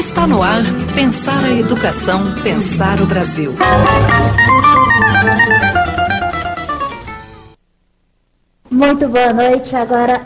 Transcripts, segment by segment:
Está no ar, Pensar a Educação, Pensar o Brasil. Muito boa noite, agora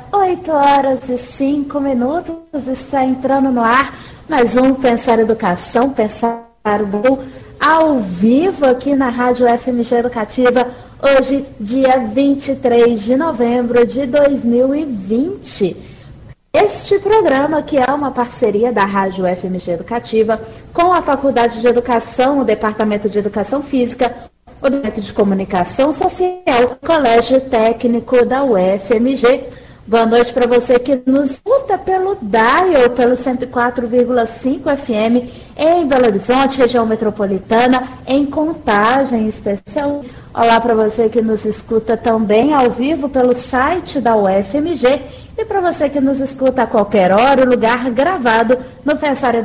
8h05, está entrando no ar mais um Pensar Educação, Pensar o Brasil, ao vivo aqui na Rádio FMG Educativa, hoje, dia 23 de novembro de 2020. Este programa, que é uma parceria da Rádio FMG Educativa com a Faculdade de Educação, o Departamento de Educação Física, o Departamento de Comunicação Social, o Colégio Técnico da UFMG. Boa noite para você que nos escuta pelo dial, pelo 104,5 FM em Belo Horizonte, região metropolitana, em Contagem especial. Olá para você que nos escuta também ao vivo pelo site da UFMG e para você que nos escuta a qualquer hora, o lugar gravado no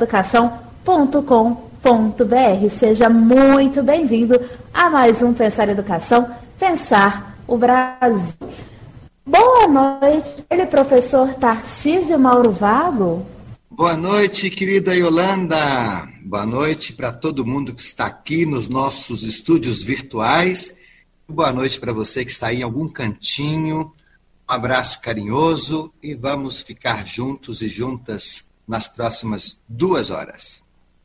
pensareducação.com.br. Seja muito bem-vindo a mais um Pensar Educação, Pensar o Brasil. Boa noite, ele professor Tarcísio Mauro Vago. Boa noite, querida Yolanda. Boa noite para todo mundo que está aqui nos nossos estúdios virtuais. Boa noite para você que está aí em algum cantinho. Um abraço carinhoso e vamos ficar juntos e juntas nas próximas 2 horas.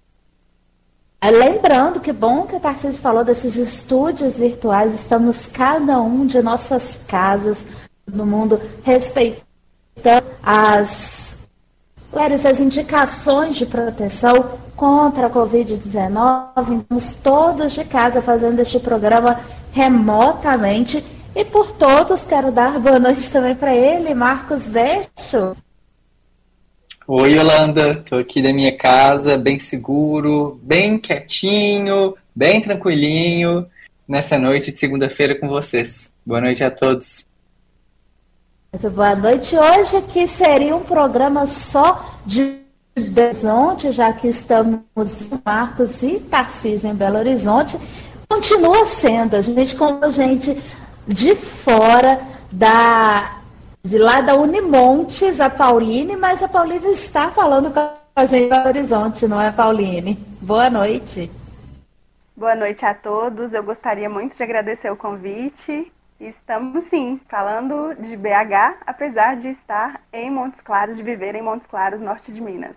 Lembrando que bom que o Tarcísio falou desses estúdios virtuais, estamos cada um de nossas casas no mundo, respeitando as indicações de proteção contra a Covid-19. Estamos todos de casa fazendo este programa remotamente. E por todos, quero dar boa noite também para ele, Marcos Vecho. Oi, Yolanda, estou aqui da minha casa, bem seguro, bem quietinho, bem tranquilinho, nessa noite de segunda-feira com vocês. Boa noite a todos. Muito boa noite. Hoje que seria um programa só de Belo Horizonte, já que estamos Marcos e Tarcísio em Belo Horizonte. Continua sendo, a gente com gente de fora de lá da Unimontes, a Pauline, mas a Pauline está falando com a gente em Belo Horizonte, não é, Pauline? Boa noite. Boa noite a todos, eu gostaria muito de agradecer o convite. Estamos, sim, falando de BH, apesar de estar em Montes Claros, de viver em Montes Claros, norte de Minas.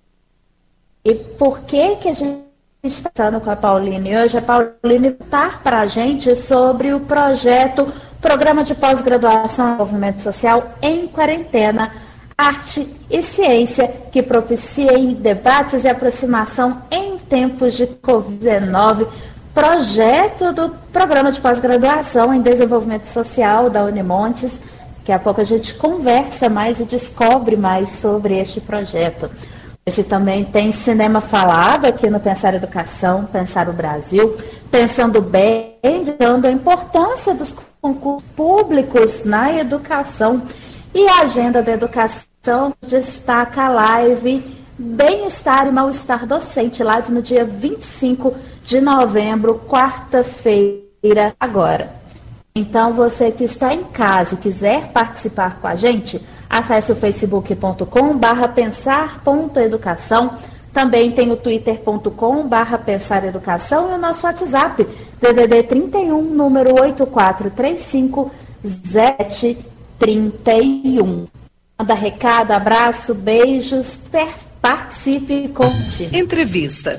E por que a gente está falando com a Pauline hoje? A Pauline está para a gente sobre o Programa de Pós-Graduação em Desenvolvimento Social em Quarentena, Arte e Ciência, que propicia debates e aproximação em tempos de Covid-19, projeto do Programa de Pós-Graduação em Desenvolvimento Social da Unimontes. Daqui a pouco a gente conversa mais e descobre mais sobre este projeto. A gente também tem cinema falado aqui no Pensar Educação, Pensar o Brasil, pensando bem, dando a importância dos concursos públicos na educação. E a agenda da educação destaca a live Bem-Estar e Mal-Estar Docente, live no dia 25 de novembro, quarta-feira, agora. Então, você que está em casa e quiser participar com a gente, acesse o facebook.com/pensar.educação. Também tem o twitter.com/pensareducação e o nosso WhatsApp, DDD 31, número 8435-731. Manda recado, abraço, beijos, participe e conte. Entrevista.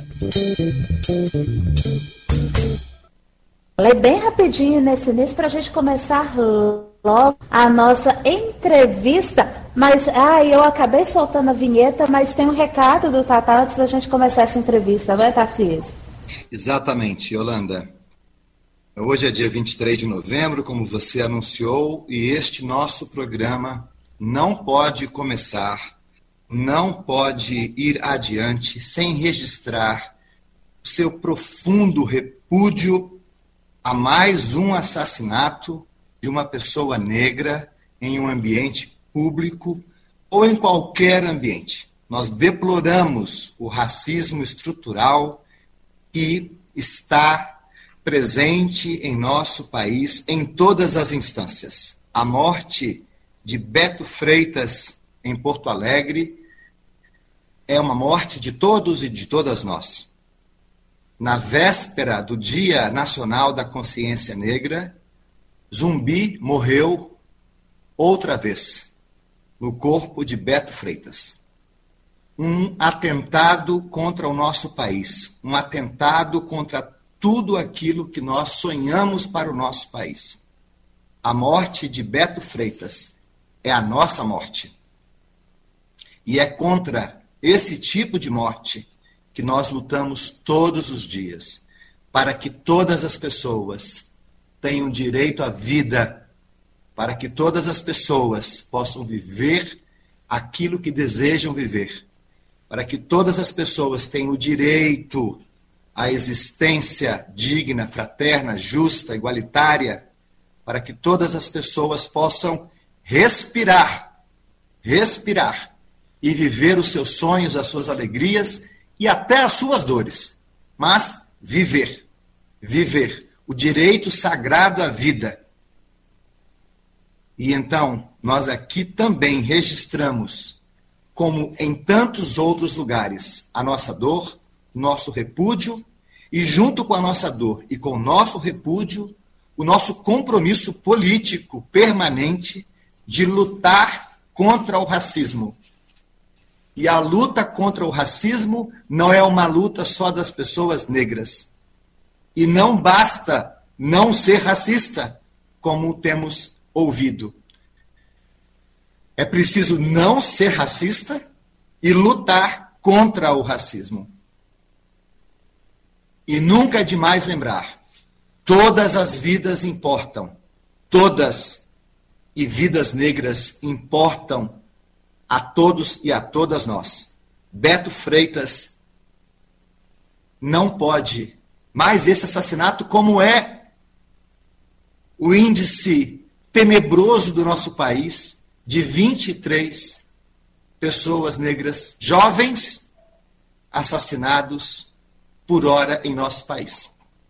Falei bem rapidinho nesse início para a gente começar logo a nossa entrevista, mas eu acabei soltando a vinheta, mas tem um recado do Tatá antes da gente começar essa entrevista, vai, Tarcísio? Exatamente, Yolanda. Hoje é dia 23 de novembro, como você anunciou, e este nosso programa não pode começar, não pode ir adiante sem registrar o seu profundo repúdio a mais um assassinato de uma pessoa negra em um ambiente público ou em qualquer ambiente. Nós deploramos o racismo estrutural que está presente em nosso país em todas as instâncias. A morte de Beto Freitas em Porto Alegre é uma morte de todos e de todas nós. Na véspera do Dia Nacional da Consciência Negra, Zumbi morreu outra vez no corpo de Beto Freitas. Um atentado contra o nosso país, um atentado contra tudo aquilo que nós sonhamos para o nosso país. A morte de Beto Freitas é a nossa morte. E é contra esse tipo de morte que nós lutamos todos os dias, para que todas as pessoas tenham direito à vida, para que todas as pessoas possam viver aquilo que desejam viver, para que todas as pessoas tenham o direito à existência digna, fraterna, justa, igualitária, para que todas as pessoas possam respirar e viver os seus sonhos, as suas alegrias e até as suas dores, mas viver o direito sagrado à vida. E então, nós aqui também registramos, como em tantos outros lugares, a nossa dor, nosso repúdio, e junto com a nossa dor e com o nosso repúdio, o nosso compromisso político permanente de lutar contra o racismo. E a luta contra o racismo não é uma luta só das pessoas negras. E não basta não ser racista, como temos ouvido. É preciso não ser racista e lutar contra o racismo. E nunca é demais lembrar, todas as vidas importam, todas, e vidas negras importam a todos e a todas nós. Beto Freitas não pode mais esse assassinato, como é o índice tenebroso do nosso país, de 23 pessoas negras, jovens, assassinados por hora em nosso país.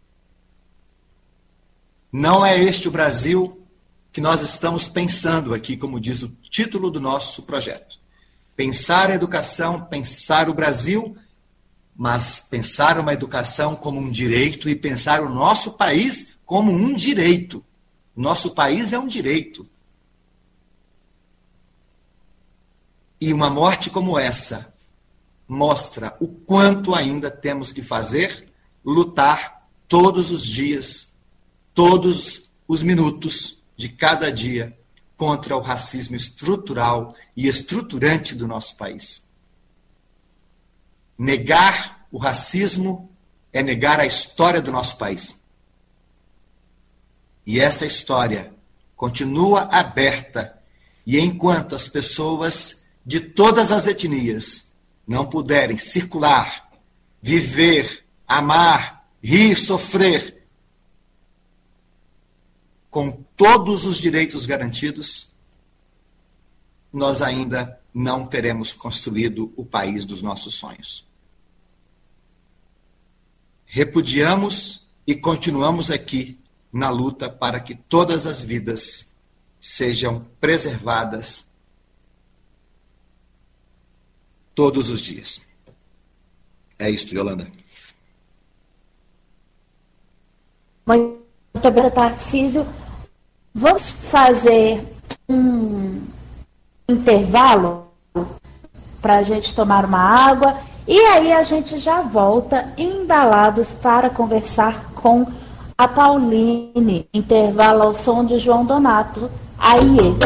Não é este o Brasil que nós estamos pensando aqui, como diz o título do nosso projeto. Pensar a educação, pensar o Brasil, mas pensar uma educação como um direito e pensar o nosso país como um direito. Nosso país é um direito. E uma morte como essa mostra o quanto ainda temos que fazer, lutar todos os dias, todos os minutos de cada dia contra o racismo estrutural e estruturante do nosso país. Negar o racismo é negar a história do nosso país. E essa história continua aberta, e enquanto as pessoas de todas as etnias não puderem circular, viver, amar, rir, sofrer, com todos os direitos garantidos, nós ainda não teremos construído o país dos nossos sonhos. Repudiamos e continuamos aqui na luta para que todas as vidas sejam preservadas todos os dias. É isso, Yolanda. Muito obrigada, Tarcísio. Vamos fazer um intervalo para a gente tomar uma água e aí a gente já volta embalados para conversar com a Pauline. Intervalo ao som de João Donato. Aí.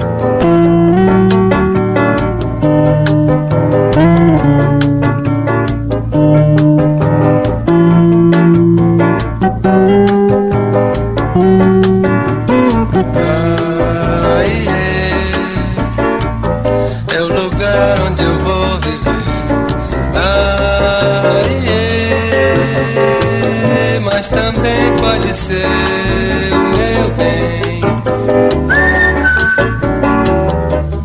Pode ser o meu bem.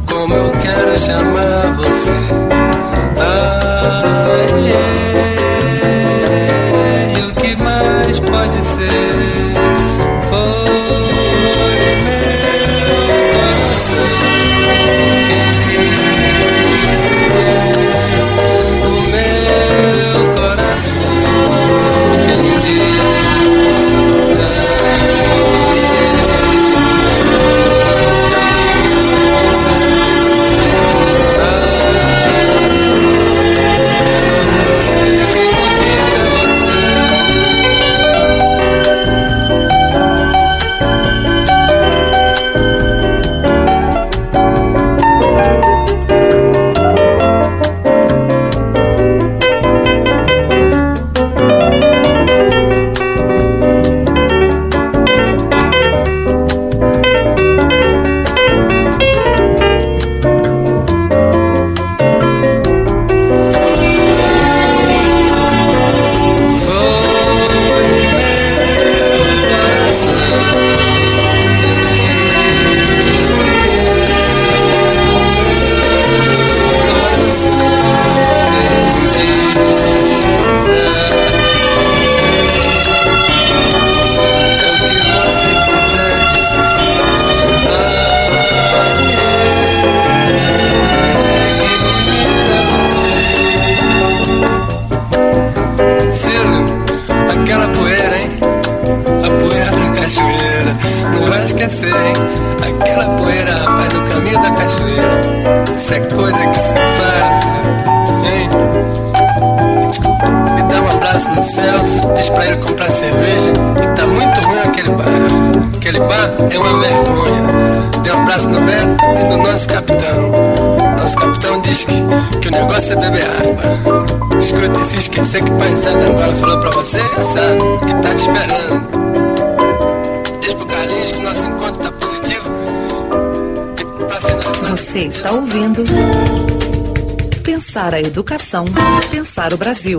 abraço no Celso, diz pra ele comprar cerveja, que tá muito ruim aquele bar. Aquele bar é uma vergonha. Dê um abraço no Beto e no nosso capitão. Nosso capitão diz que o negócio é beber água. Escuta, e se esquecer que o paizada agora falou pra você, já sabe que tá te esperando. Diz pro Carlinhos que nosso encontro tá positivo. E pra finalizar... Você está ouvindo Pensar a Educação, Pensar o Brasil.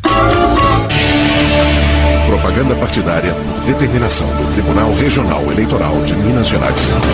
Propaganda partidária, determinação do Tribunal Regional Eleitoral de Minas Gerais.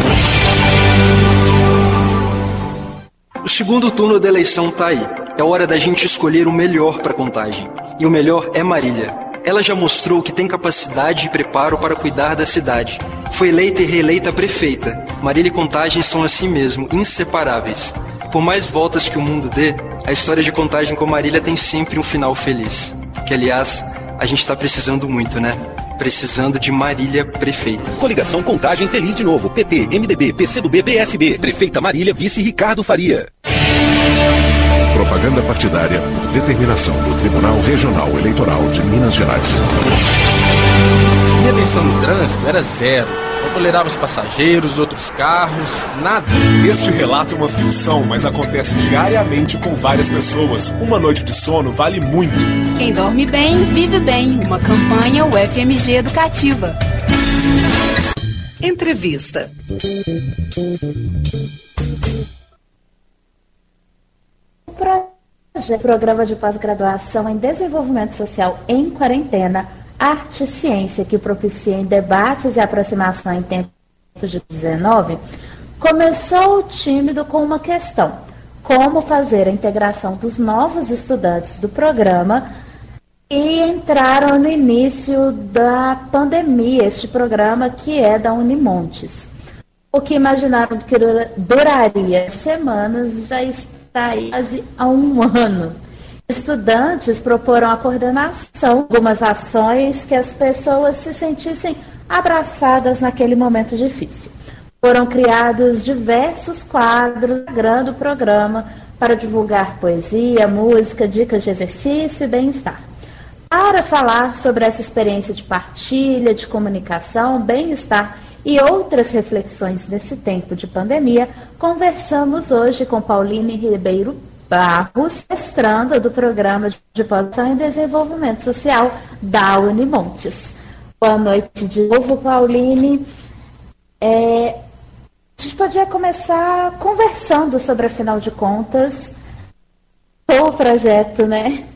O segundo turno da eleição tá aí. É hora da gente escolher o melhor para Contagem. E o melhor é Marília. Ela já mostrou que tem capacidade e preparo para cuidar da cidade. Foi eleita e reeleita prefeita. Marília e Contagem são assim mesmo, inseparáveis. Por mais voltas que o mundo dê, a história de Contagem com Marília tem sempre um final feliz. Que, aliás, a gente tá precisando muito, né? Precisando de Marília prefeita. Coligação Contagem Feliz de Novo. PT, MDB, PCdoB, PSB. Prefeita Marília, vice Ricardo Faria. Propaganda partidária, determinação do Tribunal Regional Eleitoral de Minas Gerais. Minha atenção no trânsito era zero. Não tolerava os passageiros, outros carros, nada. Este relato é uma ficção, mas acontece diariamente com várias pessoas. Uma noite de sono vale muito. Quem dorme bem, vive bem. Uma campanha UFMG Educativa. Entrevista. O Programa de Pós-Graduação em Desenvolvimento Social em Quarentena, Arte e Ciência, que propicia debates e aproximação em tempos de 19, começou tímido com uma questão: como fazer a integração dos novos estudantes do programa, e entraram no início da pandemia, este programa que é da Unimontes. O que imaginaram que duraria semanas já está aí quase há um ano. Estudantes proporam a coordenação, algumas ações que as pessoas se sentissem abraçadas naquele momento difícil. Foram criados diversos quadros do programa para divulgar poesia, música, dicas de exercício e bem-estar. Para falar sobre essa experiência de partilha, de comunicação, bem-estar e outras reflexões nesse tempo de pandemia, conversamos hoje com Pauline Ribeiro Barros, mestranda do Programa de Pós-Graduação em Desenvolvimento Social da Unimontes. Boa noite de novo, Pauline. A gente podia começar conversando sobre, afinal de contas, o projeto, né?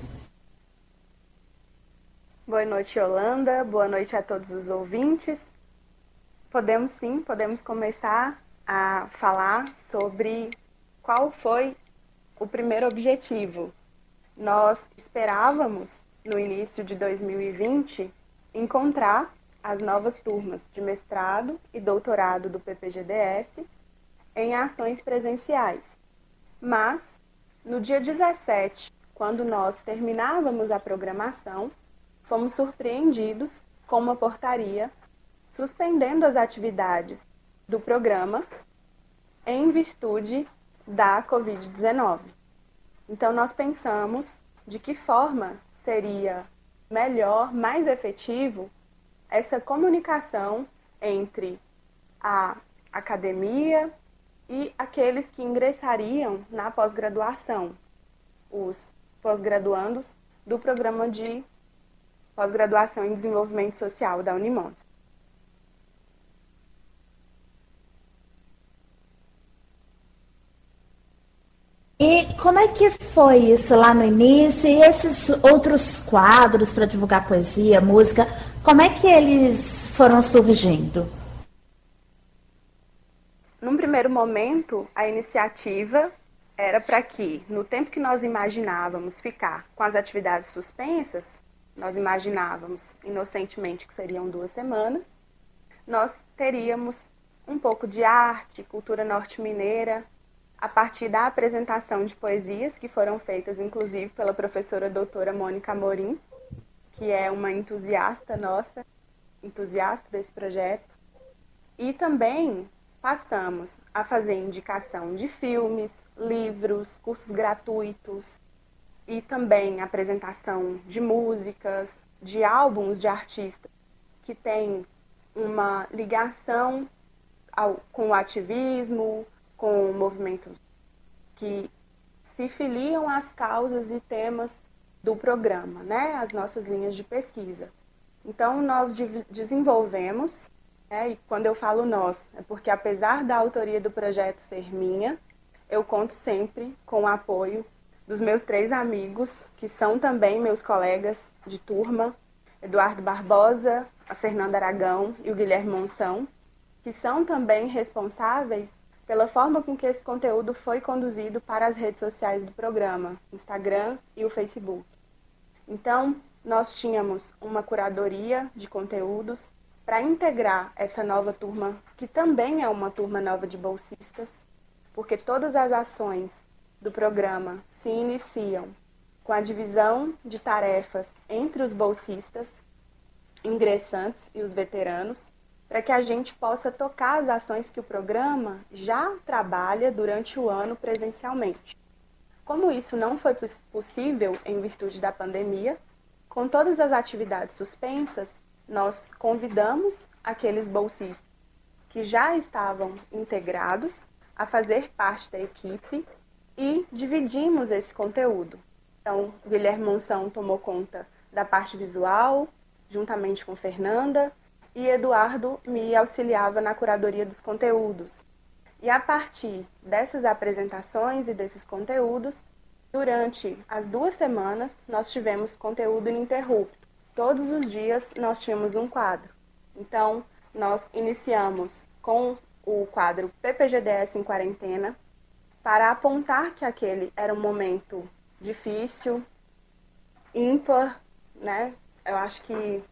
Boa noite, Yolanda. Boa noite a todos os ouvintes. Podemos começar a falar sobre qual foi o primeiro objetivo. Nós esperávamos, no início de 2020, encontrar as novas turmas de mestrado e doutorado do PPGDS em ações presenciais. Mas, no dia 17, quando nós terminávamos a programação, fomos surpreendidos com uma portaria suspendendo as atividades do programa em virtude da Covid-19. Então, nós pensamos de que forma seria melhor, mais efetivo, essa comunicação entre a academia e aqueles que ingressariam na pós-graduação, os pós-graduandos do Programa de Pós-Graduação em Desenvolvimento Social da Unimontes. E como é que foi isso lá no início? E esses outros quadros para divulgar poesia, música, como é que eles foram surgindo? Num primeiro momento, a iniciativa era para que, no tempo que nós imaginávamos ficar com as atividades suspensas, nós imaginávamos inocentemente que seriam 2 semanas, nós teríamos um pouco de arte, cultura norte-mineira, a partir da apresentação de poesias que foram feitas, inclusive, pela professora doutora Mônica Amorim, que é uma entusiasta nossa, entusiasta desse projeto. E também passamos a fazer indicação de filmes, livros, cursos gratuitos, e também apresentação de músicas, de álbuns de artistas que têm uma ligação com o ativismo, com movimentos que se filiam às causas e temas do programa, né? As nossas linhas de pesquisa. Então, nós desenvolvemos, e quando eu falo nós, é porque apesar da autoria do projeto ser minha, eu conto sempre com o apoio dos meus 3 amigos, que são também meus colegas de turma, Eduardo Barbosa, a Fernanda Aragão e o Guilherme Monção, que são também responsáveis pela forma com que esse conteúdo foi conduzido para as redes sociais do programa, Instagram e o Facebook. Então, nós tínhamos uma curadoria de conteúdos para integrar essa nova turma, que também é uma turma nova de bolsistas, porque todas as ações do programa se iniciam com a divisão de tarefas entre os bolsistas, ingressantes e os veteranos, para que a gente possa tocar as ações que o programa já trabalha durante o ano presencialmente. Como isso não foi possível em virtude da pandemia, com todas as atividades suspensas, nós convidamos aqueles bolsistas que já estavam integrados a fazer parte da equipe e dividimos esse conteúdo. Então, Guilherme Monção tomou conta da parte visual, juntamente com Fernanda, e Eduardo me auxiliava na curadoria dos conteúdos. E a partir dessas apresentações e desses conteúdos, durante as 2 semanas, nós tivemos conteúdo ininterrupto. Todos os dias nós tínhamos um quadro. Então, nós iniciamos com o quadro PPGDS em Quarentena, para apontar que aquele era um momento difícil, ímpar, né? Eu acho que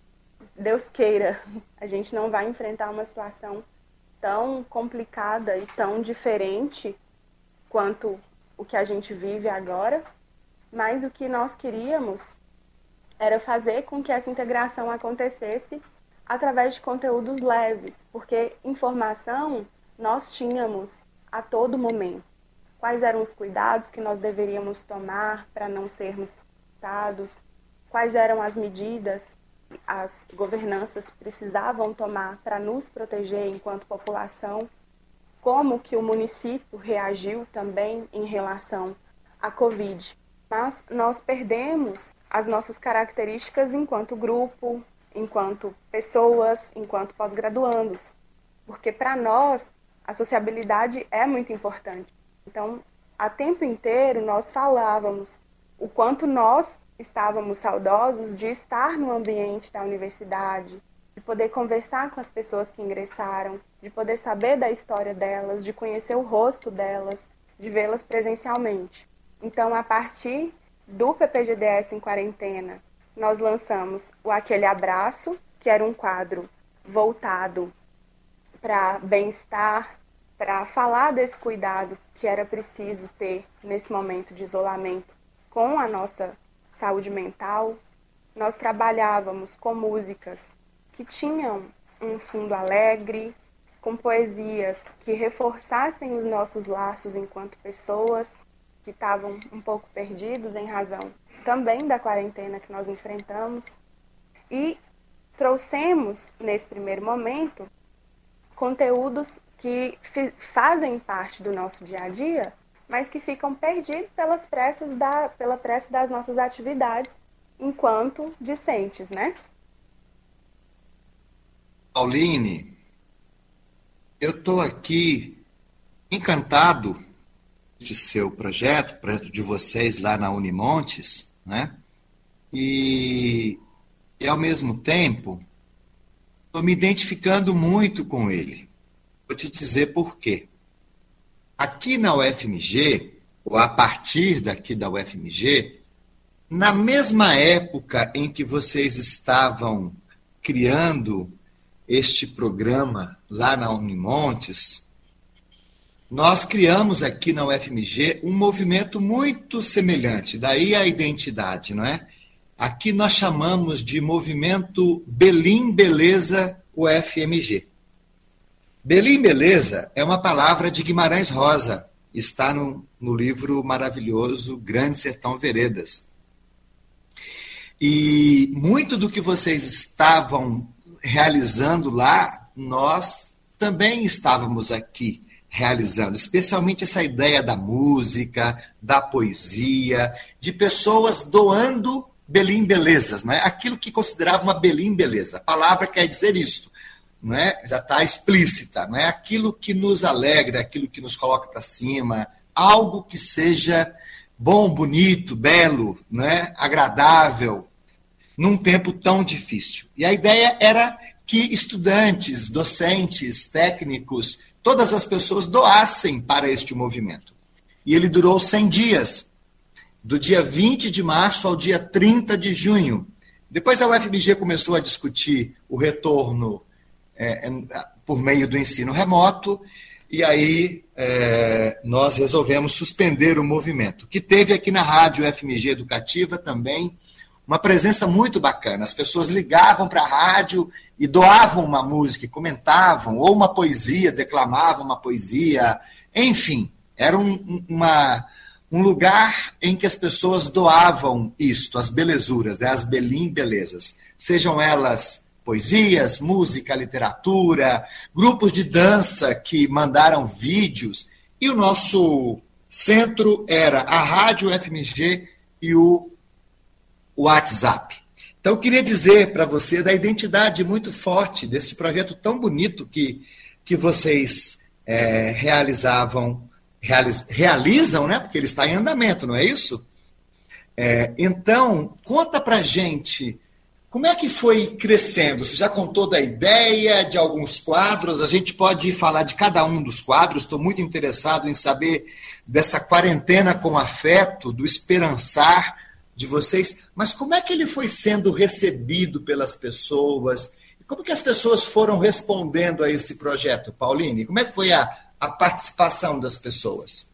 Deus queira, a gente não vai enfrentar uma situação tão complicada e tão diferente quanto o que a gente vive agora, mas o que nós queríamos era fazer com que essa integração acontecesse através de conteúdos leves, porque informação nós tínhamos a todo momento. Quais eram os cuidados que nós deveríamos tomar para não sermos afetados, quais eram as medidas as governanças precisavam tomar para nos proteger enquanto população, como que o município reagiu também em relação à Covid. Mas nós perdemos as nossas características enquanto grupo, enquanto pessoas, enquanto pós-graduandos, porque para nós a sociabilidade é muito importante. Então, a tempo inteiro nós falávamos o quanto nós estávamos saudosos de estar no ambiente da universidade, de poder conversar com as pessoas que ingressaram, de poder saber da história delas, de conhecer o rosto delas, de vê-las presencialmente. Então, a partir do PPGDS em Quarentena, nós lançamos o Aquele Abraço, que era um quadro voltado para bem-estar, para falar desse cuidado que era preciso ter nesse momento de isolamento com a nossa saúde mental. Nós trabalhávamos com músicas que tinham um fundo alegre, com poesias que reforçassem os nossos laços enquanto pessoas que estavam um pouco perdidos em razão também da quarentena que nós enfrentamos. E trouxemos, nesse primeiro momento, conteúdos que fazem parte do nosso dia a dia, mas que ficam perdidos pela pressa das nossas atividades enquanto discentes, né? Pauline, eu estou aqui encantado de seu projeto de vocês lá na Unimontes, né? E ao mesmo tempo, estou me identificando muito com ele. Vou te dizer por quê. Aqui na UFMG, ou a partir daqui da UFMG, na mesma época em que vocês estavam criando este programa lá na Unimontes, nós criamos aqui na UFMG um movimento muito semelhante, daí a identidade, não é? Aqui nós chamamos de movimento Belim Beleza UFMG. Belim Beleza é uma palavra de Guimarães Rosa, está no no livro maravilhoso Grande Sertão Veredas. E muito do que vocês estavam realizando lá, nós também estávamos aqui realizando, especialmente essa ideia da música, da poesia, de pessoas doando belim-belezas, não é? Aquilo que considerava uma belim-beleza. A palavra quer dizer isso, não é? Já está explícita, não é? Aquilo que nos alegra, aquilo que nos coloca para cima, algo que seja bom, bonito, belo, não é? Agradável, num tempo tão difícil. E a ideia era que estudantes, docentes, técnicos, todas as pessoas doassem para este movimento. E ele durou 100 dias, do dia 20 de março ao dia 30 de junho. Depois a UFMG começou a discutir o retorno por meio do ensino remoto, e aí nós resolvemos suspender o movimento, que teve aqui na Rádio UFMG Educativa também uma presença muito bacana. As pessoas ligavam para a rádio e doavam uma música, comentavam, ou uma poesia, declamavam uma poesia, enfim, era um lugar em que as pessoas doavam isto, as belezuras, né, as belim-belezas, sejam elas poesias, música, literatura, grupos de dança que mandaram vídeos, e o nosso centro era a Rádio UFMG e o WhatsApp. Então, eu queria dizer para você da identidade muito forte desse projeto tão bonito que vocês realizam, né? Porque ele está em andamento, não é isso? Então, conta para a gente como é que foi crescendo. Você já contou da ideia, de alguns quadros, a gente pode falar de cada um dos quadros. Estou muito interessado em saber dessa quarentena com afeto, do esperançar de vocês, mas como é que ele foi sendo recebido pelas pessoas? Como que as pessoas foram respondendo a esse projeto, Pauline? Como é que foi a participação das pessoas?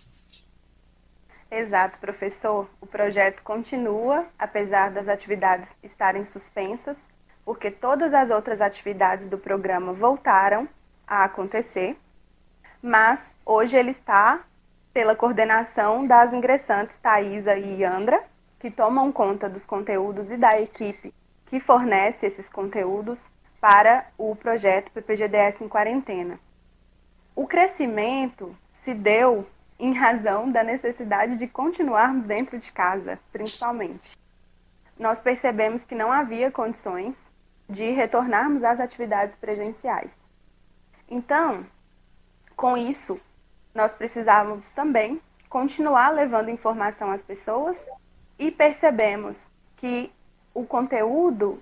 Exato, professor. O projeto continua, apesar das atividades estarem suspensas, porque todas as outras atividades do programa voltaram a acontecer, mas hoje ele está pela coordenação das ingressantes Thaisa e Yandra, que tomam conta dos conteúdos e da equipe que fornece esses conteúdos para o projeto PPGDS em Quarentena. O crescimento se deu em razão da necessidade de continuarmos dentro de casa, principalmente. Nós percebemos que não havia condições de retornarmos às atividades presenciais. Então, com isso, nós precisávamos também continuar levando informação às pessoas e percebemos que o conteúdo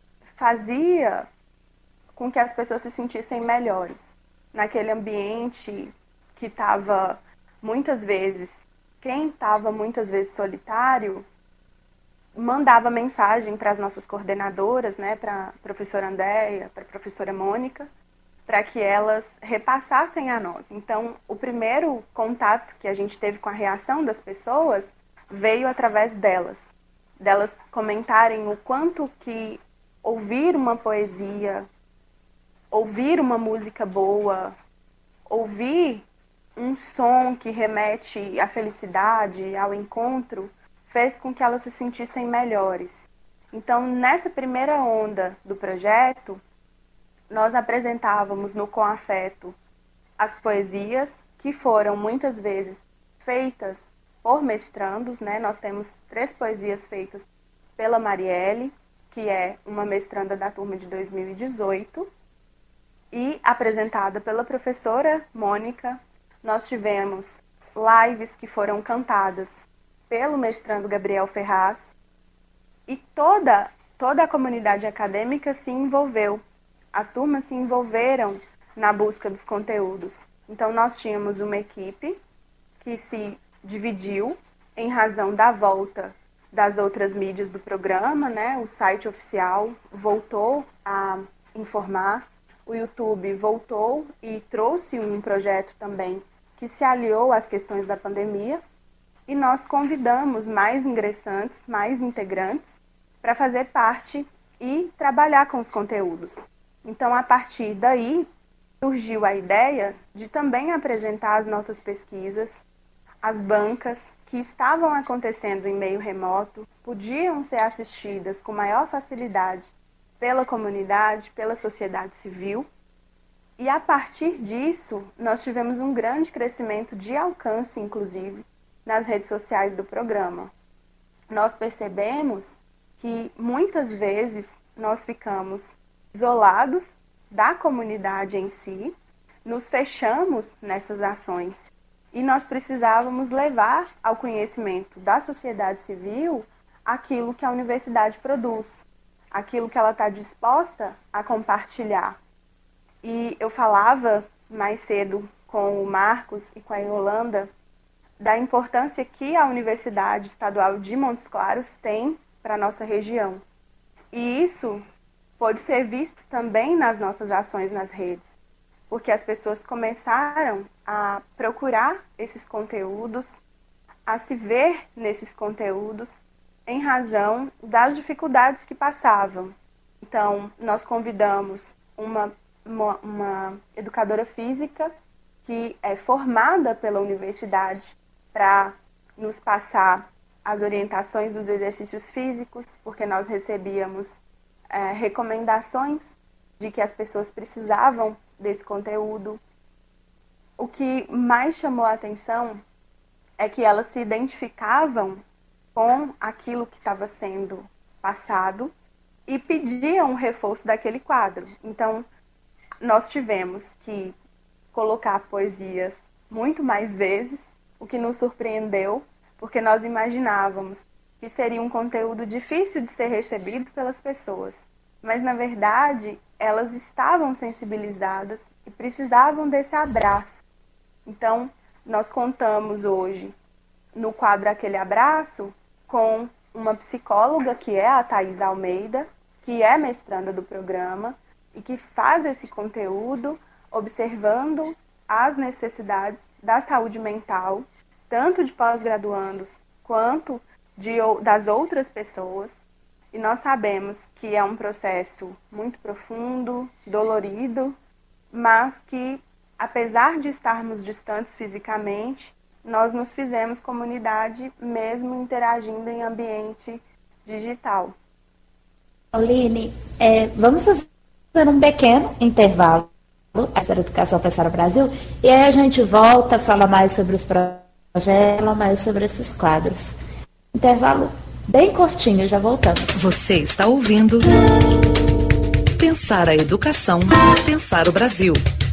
fazia com que as pessoas se sentissem melhores. Naquele ambiente que estava muitas vezes, quem estava muitas vezes solitário, mandava mensagem para as nossas coordenadoras, né, para a professora Andréia, para a professora Mônica, para que elas repassassem a nós. Então, o primeiro contato que a gente teve com a reação das pessoas veio através delas comentarem o quanto que ouvir uma poesia, ouvir uma música boa, ouvir um som que remete à felicidade, ao encontro, fez com que elas se sentissem melhores. Então, nessa primeira onda do projeto, nós apresentávamos no Com Afeto as poesias que foram muitas vezes feitas por mestrandos, né? Nós temos 3 poesias feitas pela Marielle, que é uma mestranda da turma de 2018, e apresentada pela professora Mônica. Nós tivemos lives que foram cantadas pelo mestrando Gabriel Ferraz, e toda a comunidade acadêmica se envolveu. As turmas se envolveram na busca dos conteúdos. Então, nós tínhamos uma equipe que se dividiu em razão da volta das outras mídias do programa, né? O site oficial voltou a informar, o YouTube voltou e trouxe um projeto também que se aliou às questões da pandemia, e nós convidamos mais ingressantes, mais integrantes, para fazer parte e trabalhar com os conteúdos. Então, a partir daí, surgiu a ideia de também apresentar as nossas pesquisas, as bancas que estavam acontecendo em meio remoto podiam ser assistidas com maior facilidade pela comunidade, pela sociedade civil. E a partir disso, nós tivemos um grande crescimento de alcance, inclusive, nas redes sociais do programa. Nós percebemos que muitas vezes nós ficamos isolados da comunidade em si, nos fechamos nessas ações e nós precisávamos levar ao conhecimento da sociedade civil aquilo que a universidade produz, aquilo que ela está disposta a compartilhar. E eu falava mais cedo com o Marcos e com a Yolanda da importância que a Universidade Estadual de Montes Claros tem para a nossa região. E isso pode ser visto também nas nossas ações nas redes, porque as pessoas começaram a procurar esses conteúdos, a se ver nesses conteúdos em razão das dificuldades que passavam. Então, nós convidamos uma educadora física que é formada pela universidade para nos passar as orientações dos exercícios físicos, porque nós recebíamos recomendações de que as pessoas precisavam desse conteúdo. O que mais chamou a atenção é que elas se identificavam com aquilo que estava sendo passado e pediam um reforço daquele quadro. Então, nós tivemos que colocar poesias muito mais vezes, o que nos surpreendeu, porque nós imaginávamos que seria um conteúdo difícil de ser recebido pelas pessoas. Mas, na verdade, elas estavam sensibilizadas e precisavam desse abraço. Então, nós contamos hoje, no quadro Aquele Abraço, com uma psicóloga, que é a Thaís Almeida, que é mestranda do programa e que faz esse conteúdo observando as necessidades da saúde mental, tanto de pós-graduandos quanto das outras pessoas. E nós sabemos que é um processo muito profundo, dolorido, mas que, apesar de estarmos distantes fisicamente, nós nos fizemos comunidade mesmo interagindo em ambiente digital. Pauline, vamos fazer um pequeno intervalo da Educação Pensar o Brasil, e aí a gente volta a falar mais sobre os projetos, mais sobre esses quadros. Intervalo bem curtinho, já voltamos. Você está ouvindo Pensar a Educação, Pensar o Brasil.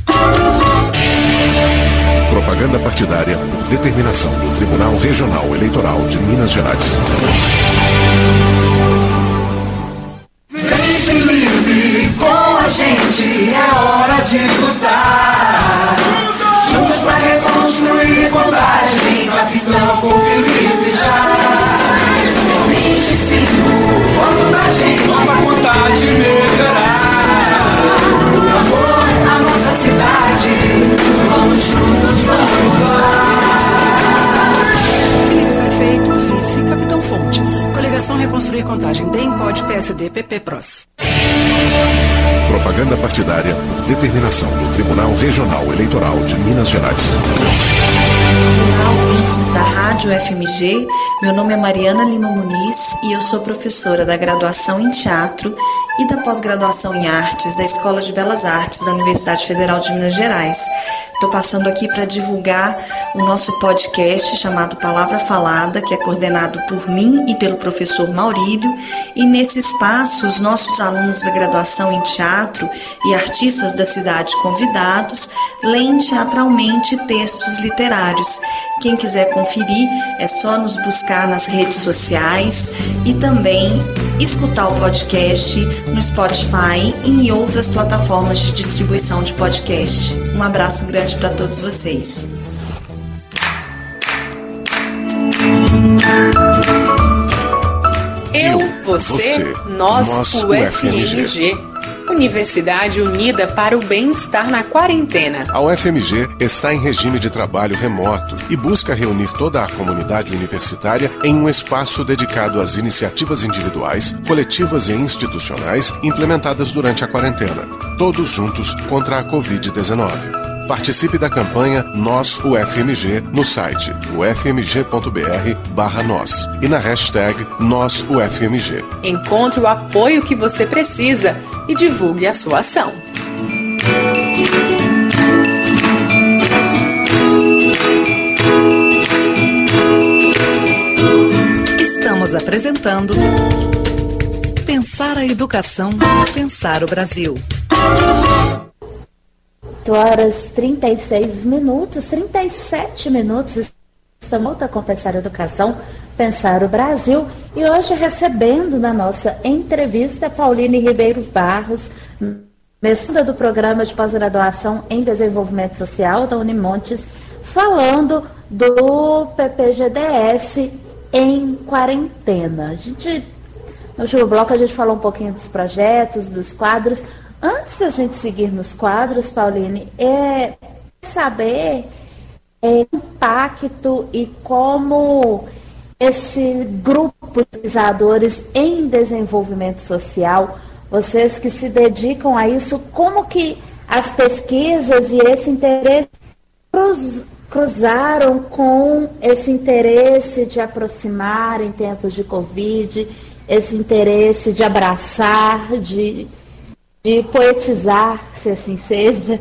Propaganda partidária, determinação do Tribunal Regional Eleitoral de Minas Gerais. Vem firme com a gente, é hora de lutar. Juntos pra reconstruir Contagem, capitão com Felipe já. 25, voto da gente, nova Contagem melhorar. Por amor à nossa cidade, vamos juntos, vamos lá. Felipe Prefeito, vice, Capitão Fontes. Coligação Reconstruir Contagem, DEM, POD, PSD, PP, PROS. Propaganda partidária, determinação do Tribunal Regional Eleitoral de Minas Gerais. Olá, ouvintes da Rádio FMG, meu nome é Mariana Lima Muniz e eu sou professora da graduação em Teatro e da pós-graduação em Artes da Escola de Belas Artes da Universidade Federal de Minas Gerais. Estou passando aqui para divulgar o nosso podcast chamado Palavra Falada, que é coordenado por mim e pelo professor Maurílio, e nesse espaço os nossos alunos da graduação em Teatro e artistas da cidade convidados leem teatralmente textos literários. Quem quiser conferir é só nos buscar nas redes sociais e também escutar o podcast no Spotify e em outras plataformas de distribuição de podcast. Um abraço grande para todos vocês. Você, nós, o UFMG. Universidade Unida para o Bem-Estar na Quarentena. A UFMG está em regime de trabalho remoto e busca reunir toda a comunidade universitária em um espaço dedicado às iniciativas individuais, coletivas e institucionais implementadas durante a quarentena. Todos juntos contra a Covid-19. Participe da campanha Nós UFMG no site ufmg.br/nós e na hashtag Nós UFMG. Encontre o apoio que você precisa e divulgue a sua ação. Estamos apresentando Pensar a Educação, Pensar o Brasil. 8h36, 37 minutos. Estamos com Pensar a Educação, Pensar o Brasil. E hoje recebendo na nossa entrevista Pauline Ribeiro Barros, mestranda do Programa de Pós-Graduação em Desenvolvimento Social da Unimontes, falando do PPGDS em quarentena. No último bloco a gente falou um pouquinho dos projetos, dos quadros. Antes da gente seguir nos quadros, Pauline, saber o impacto e como esse grupo de pesquisadores em desenvolvimento social, vocês que se dedicam a isso, como que as pesquisas e esse interesse cruzaram com esse interesse de aproximar em tempos de Covid, esse interesse de abraçar, de poetizar, se assim seja?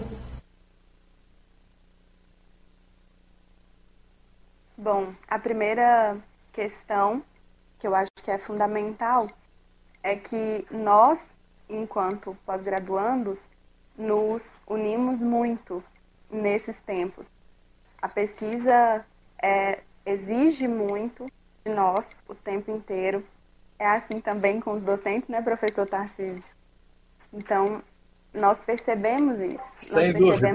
Bom, a primeira questão, que eu acho que é fundamental, é que nós, enquanto pós-graduandos, nos unimos muito nesses tempos. A pesquisa exige muito de nós o tempo inteiro. É assim também com os docentes, né, professor Tarcísio? Então, nós percebemos isso. Sem dúvida.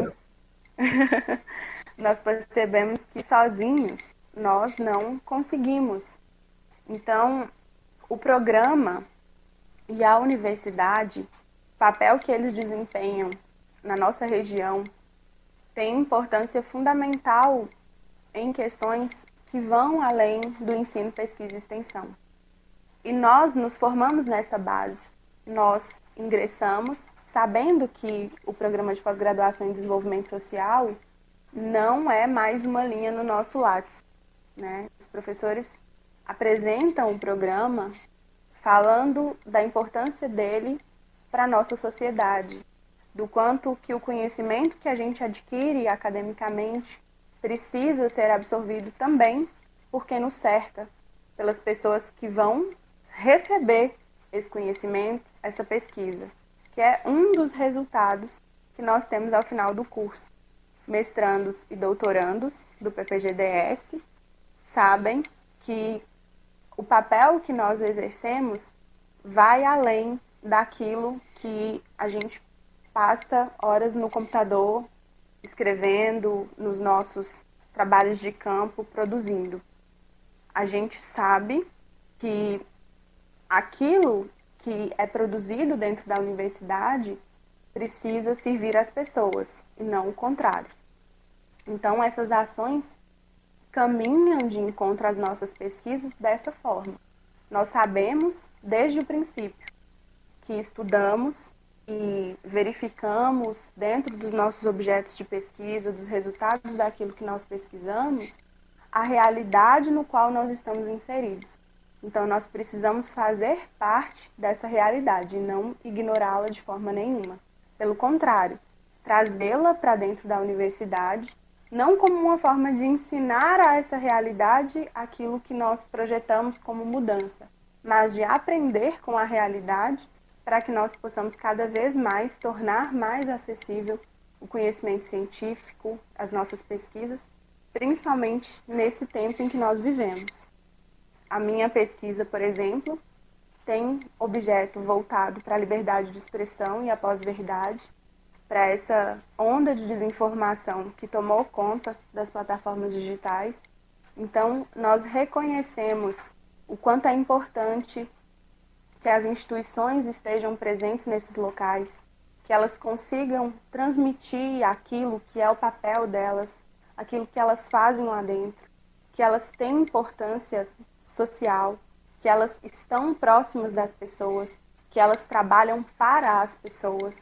Nós percebemos que sozinhos nós não conseguimos. Então, o programa e a universidade, o papel que eles desempenham na nossa região, tem importância fundamental em questões que vão além do ensino, pesquisa e extensão. E nós nos formamos nessa base. Nós ingressamos sabendo que o programa de pós-graduação em desenvolvimento social não é mais uma linha no nosso Lattes, né? Os professores apresentam o programa falando da importância dele para a nossa sociedade, do quanto que o conhecimento que a gente adquire academicamente precisa ser absorvido também por quem nos cerca, pelas pessoas que vão receber esse conhecimento, essa pesquisa, que é um dos resultados que nós temos ao final do curso. Mestrandos e doutorandos do PPGDS sabem que o papel que nós exercemos vai além daquilo que a gente passa horas no computador, escrevendo, nos nossos trabalhos de campo, produzindo. A gente sabe que aquilo que é produzido dentro da universidade precisa servir às pessoas, e não o contrário. Então, essas ações caminham de encontro às nossas pesquisas dessa forma. Nós sabemos, desde o princípio, que estudamos e verificamos dentro dos nossos objetos de pesquisa, dos resultados daquilo que nós pesquisamos, a realidade no qual nós estamos inseridos. Então, nós precisamos fazer parte dessa realidade e não ignorá-la de forma nenhuma. Pelo contrário, trazê-la para dentro da universidade, não como uma forma de ensinar a essa realidade aquilo que nós projetamos como mudança, mas de aprender com a realidade para que nós possamos cada vez mais tornar mais acessível o conhecimento científico, as nossas pesquisas, principalmente nesse tempo em que nós vivemos. A minha pesquisa, por exemplo, tem objeto voltado para a liberdade de expressão e a pós-verdade, para essa onda de desinformação que tomou conta das plataformas digitais. Então, nós reconhecemos o quanto é importante que as instituições estejam presentes nesses locais, que elas consigam transmitir aquilo que é o papel delas, aquilo que elas fazem lá dentro, que elas têm importância social, que elas estão próximas das pessoas, que elas trabalham para as pessoas.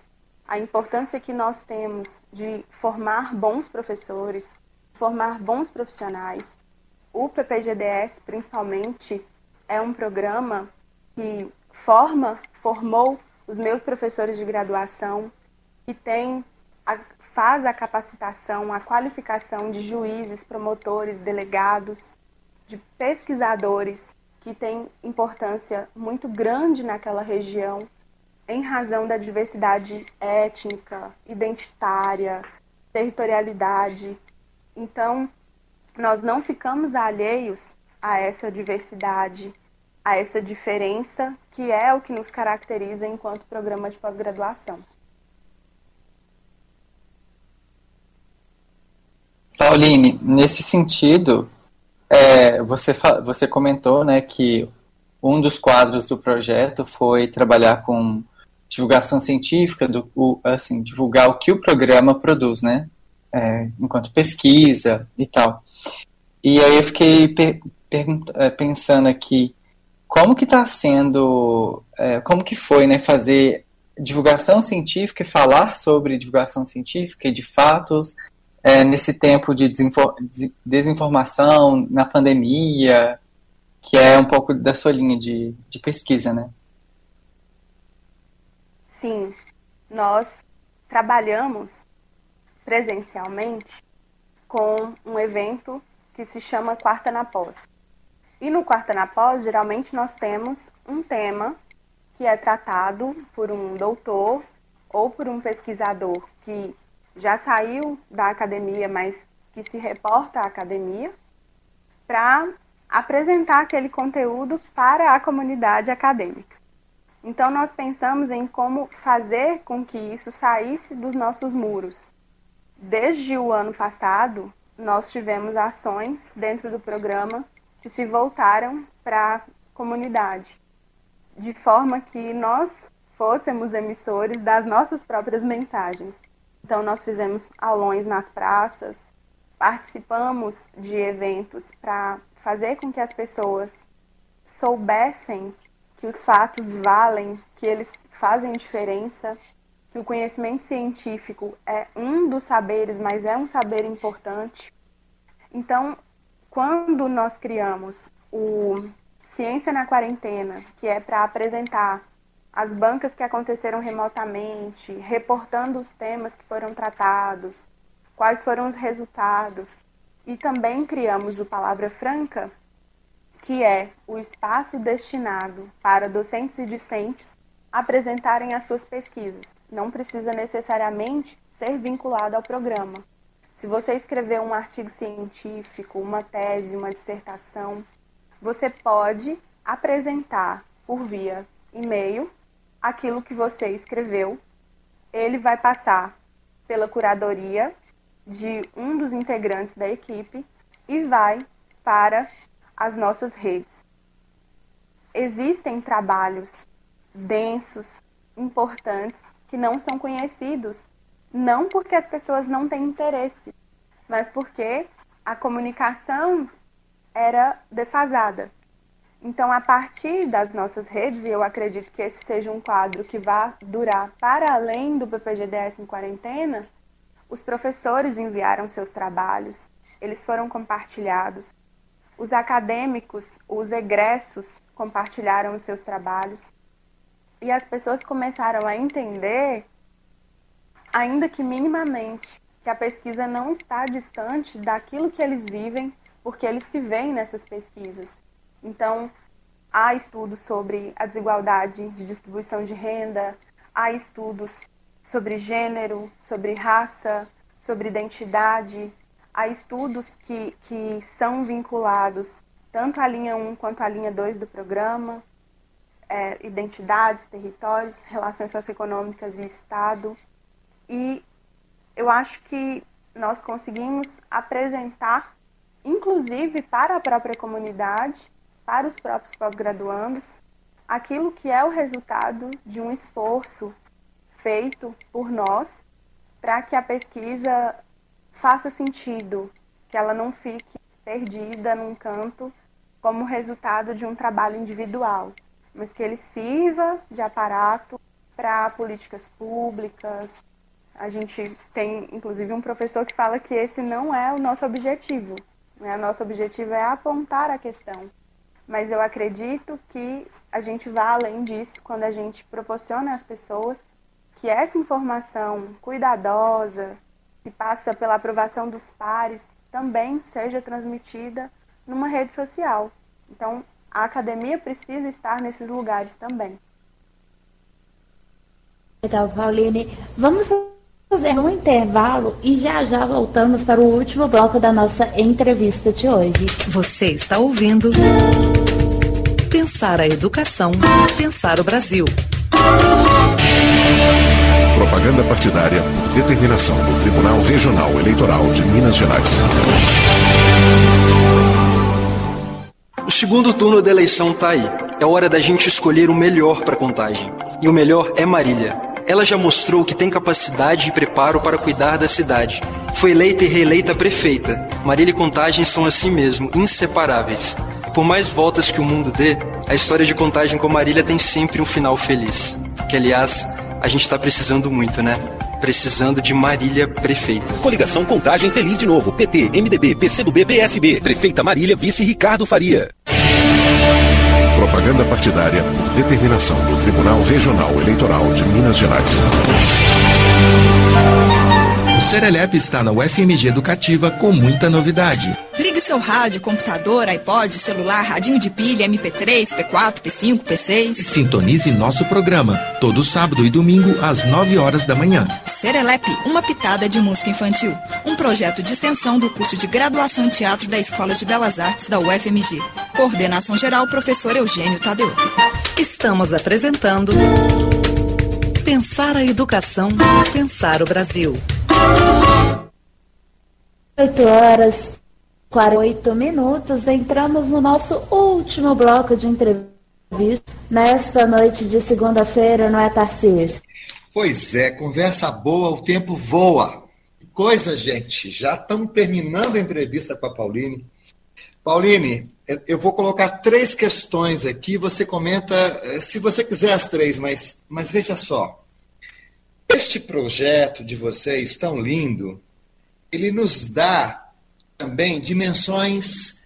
a importância que nós temos de formar bons professores, formar bons profissionais. O PPGDS, principalmente, é um programa que formou os meus professores de graduação, que faz a capacitação, a qualificação de juízes, promotores, delegados, de pesquisadores, que têm importância muito grande naquela região, em razão da diversidade étnica, identitária, territorialidade. Então, nós não ficamos alheios a essa diversidade, a essa diferença, que é o que nos caracteriza enquanto programa de pós-graduação. Pauline, nesse sentido, você comentou, né, que um dos quadros do projeto foi trabalhar com divulgação científica, divulgar o que o programa produz, né, enquanto pesquisa e tal. E aí eu fiquei pensando aqui, como que está sendo, como que foi, né, fazer divulgação científica e falar sobre divulgação científica e de fatos nesse tempo de desinformação, na pandemia, que é um pouco da sua linha de pesquisa, né? Sim, nós trabalhamos presencialmente com um evento que se chama Quarta na Pós. E no Quarta na Pós, geralmente nós temos um tema que é tratado por um doutor ou por um pesquisador que já saiu da academia, mas que se reporta à academia, para apresentar aquele conteúdo para a comunidade acadêmica. Então, nós pensamos em como fazer com que isso saísse dos nossos muros. Desde o ano passado, nós tivemos ações dentro do programa que se voltaram para a comunidade, de forma que nós fôssemos emissores das nossas próprias mensagens. Então, nós fizemos aulões nas praças, participamos de eventos para fazer com que as pessoas soubessem que os fatos valem, que eles fazem diferença, que o conhecimento científico é um dos saberes, mas é um saber importante. Então, quando nós criamos o Ciência na Quarentena, que é para apresentar as bancas que aconteceram remotamente, reportando os temas que foram tratados, quais foram os resultados. E também criamos o Palavra Franca, que é o espaço destinado para docentes e discentes apresentarem as suas pesquisas. Não precisa necessariamente ser vinculado ao programa. Se você escrever um artigo científico, uma tese, uma dissertação, você pode apresentar por via e-mail aquilo que você escreveu. Ele vai passar pela curadoria de um dos integrantes da equipe e vai para as nossas redes. Existem trabalhos densos, importantes, que não são conhecidos, não porque as pessoas não têm interesse, mas porque a comunicação era defasada. Então, a partir das nossas redes, e eu acredito que esse seja um quadro que vai durar para além do PPGDS em quarentena, os professores enviaram seus trabalhos, eles foram compartilhados, os acadêmicos, os egressos, compartilharam os seus trabalhos, e as pessoas começaram a entender, ainda que minimamente, que a pesquisa não está distante daquilo que eles vivem, porque eles se veem nessas pesquisas. Então, há estudos sobre a desigualdade de distribuição de renda, há estudos sobre gênero, sobre raça, sobre identidade, há estudos que são vinculados tanto à linha 1 quanto à linha 2 do programa, identidades, territórios, relações socioeconômicas e Estado. E eu acho que nós conseguimos apresentar, inclusive para a própria comunidade, para os próprios pós-graduandos, aquilo que é o resultado de um esforço feito por nós para que a pesquisa faça sentido, que ela não fique perdida num canto como resultado de um trabalho individual, mas que ele sirva de aparato para políticas públicas. A gente tem, inclusive, um professor que fala que esse não é o nosso objetivo. O nosso objetivo é apontar a questão. Mas eu acredito que a gente vai além disso quando a gente proporciona às pessoas que essa informação cuidadosa, que passa pela aprovação dos pares, também seja transmitida numa rede social. Então, a academia precisa estar nesses lugares também. Legal, Pauline. Vamos fazer um intervalo e já voltamos para o último bloco da nossa entrevista de hoje. Você está ouvindo Pensar a Educação, Pensar o Brasil. Propaganda partidária por determinação do Tribunal Regional Eleitoral de Minas Gerais. O segundo turno da eleição tá aí. É hora da gente escolher o melhor para a contagem. E o melhor é Marília. Ela já mostrou que tem capacidade e preparo para cuidar da cidade. Foi eleita e reeleita prefeita. Marília e Contagem são assim mesmo, inseparáveis. Por mais voltas que o mundo dê, a história de Contagem com Marília tem sempre um final feliz. Que, aliás, a gente tá precisando muito, né? Precisando de Marília prefeita. Coligação Contagem Feliz de Novo. PT, MDB, PCdoB, PSB. Prefeita Marília, vice Ricardo Faria. Propaganda partidária por determinação do Tribunal Regional Eleitoral de Minas Gerais. O Serelep está na UFMG Educativa com muita novidade. Ligue seu rádio, computador, iPod, celular, radinho de pilha, MP3, P4, P5, P6. E sintonize nosso programa, todo sábado e domingo às 9 horas da manhã. Serelep, uma pitada de música infantil. Um projeto de extensão do curso de graduação em teatro da Escola de Belas Artes da UFMG. Coordenação geral, professor Eugênio Tadeu. Estamos apresentando Pensar a Educação, Pensar o Brasil. 8h48, entramos no nosso último bloco de entrevista nesta noite de segunda-feira, não é, Tarcísio? Pois é, conversa boa, o tempo voa. Que coisa, gente, já estamos terminando a entrevista com a Pauline. Pauline, eu vou colocar 3 questões aqui, você comenta, se você quiser as 3, mas veja só. Este projeto de vocês tão lindo, ele nos dá também dimensões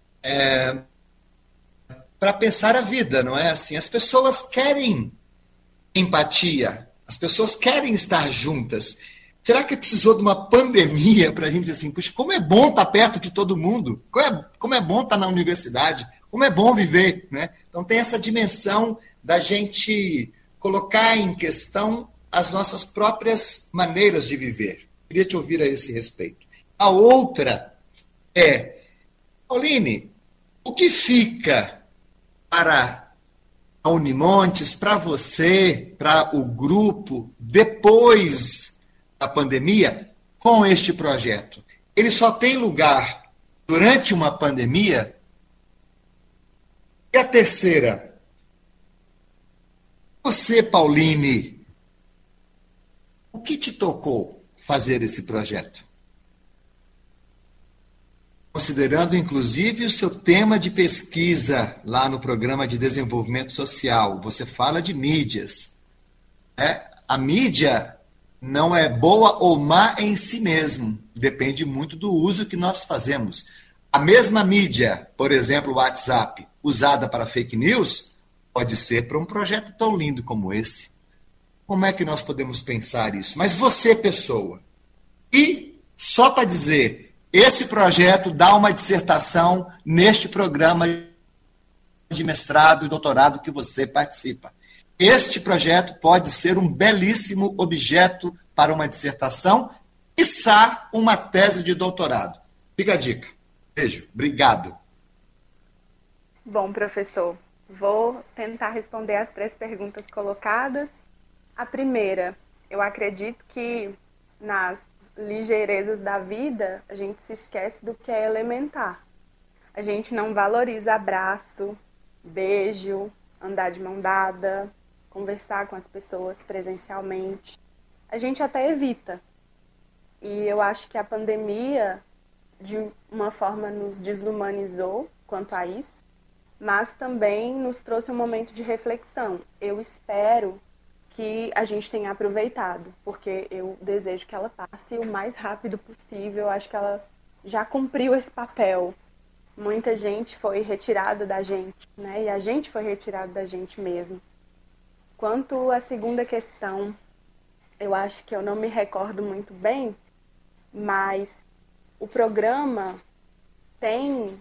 para pensar a vida, não é assim? As pessoas querem empatia, as pessoas querem estar juntas. Será que precisou de uma pandemia para a gente dizer assim, puxa, como é bom estar perto de todo mundo, como é bom estar na universidade, como é bom viver, né? Então tem essa dimensão da gente colocar em questão as nossas próprias maneiras de viver. Queria te ouvir a esse respeito. A outra é, Pauline, o que fica para a Unimontes, para você, para o grupo, depois da pandemia, com este projeto? Ele só tem lugar durante uma pandemia? E a terceira, você, Pauline, o que te tocou fazer esse projeto? Considerando, inclusive, o seu tema de pesquisa lá no Programa de Desenvolvimento Social. Você fala de mídias. A mídia não é boa ou má em si mesmo. Depende muito do uso que nós fazemos. A mesma mídia, por exemplo, o WhatsApp, usada para fake news, pode ser para um projeto tão lindo como esse. Como é que nós podemos pensar isso? Mas você, pessoa, e só para dizer, esse projeto dá uma dissertação neste programa de mestrado e doutorado que você participa. Este projeto pode ser um belíssimo objeto para uma dissertação, quiçá uma tese de doutorado. Fica a dica. Beijo. Obrigado. Bom, professor, vou tentar responder as 3 perguntas colocadas. A primeira, eu acredito que nas ligeirezas da vida, a gente se esquece do que é elementar. A gente não valoriza abraço, beijo, andar de mão dada, conversar com as pessoas presencialmente. A gente até evita. E eu acho que a pandemia, de uma forma, nos desumanizou quanto a isso, mas também nos trouxe um momento de reflexão. Eu espero que a gente tenha aproveitado, porque eu desejo que ela passe o mais rápido possível. Eu acho que ela já cumpriu esse papel. Muita gente foi retirada da gente, né? E a gente foi retirado da gente mesmo. Quanto à segunda questão, eu acho que eu não me recordo muito bem, mas o programa tem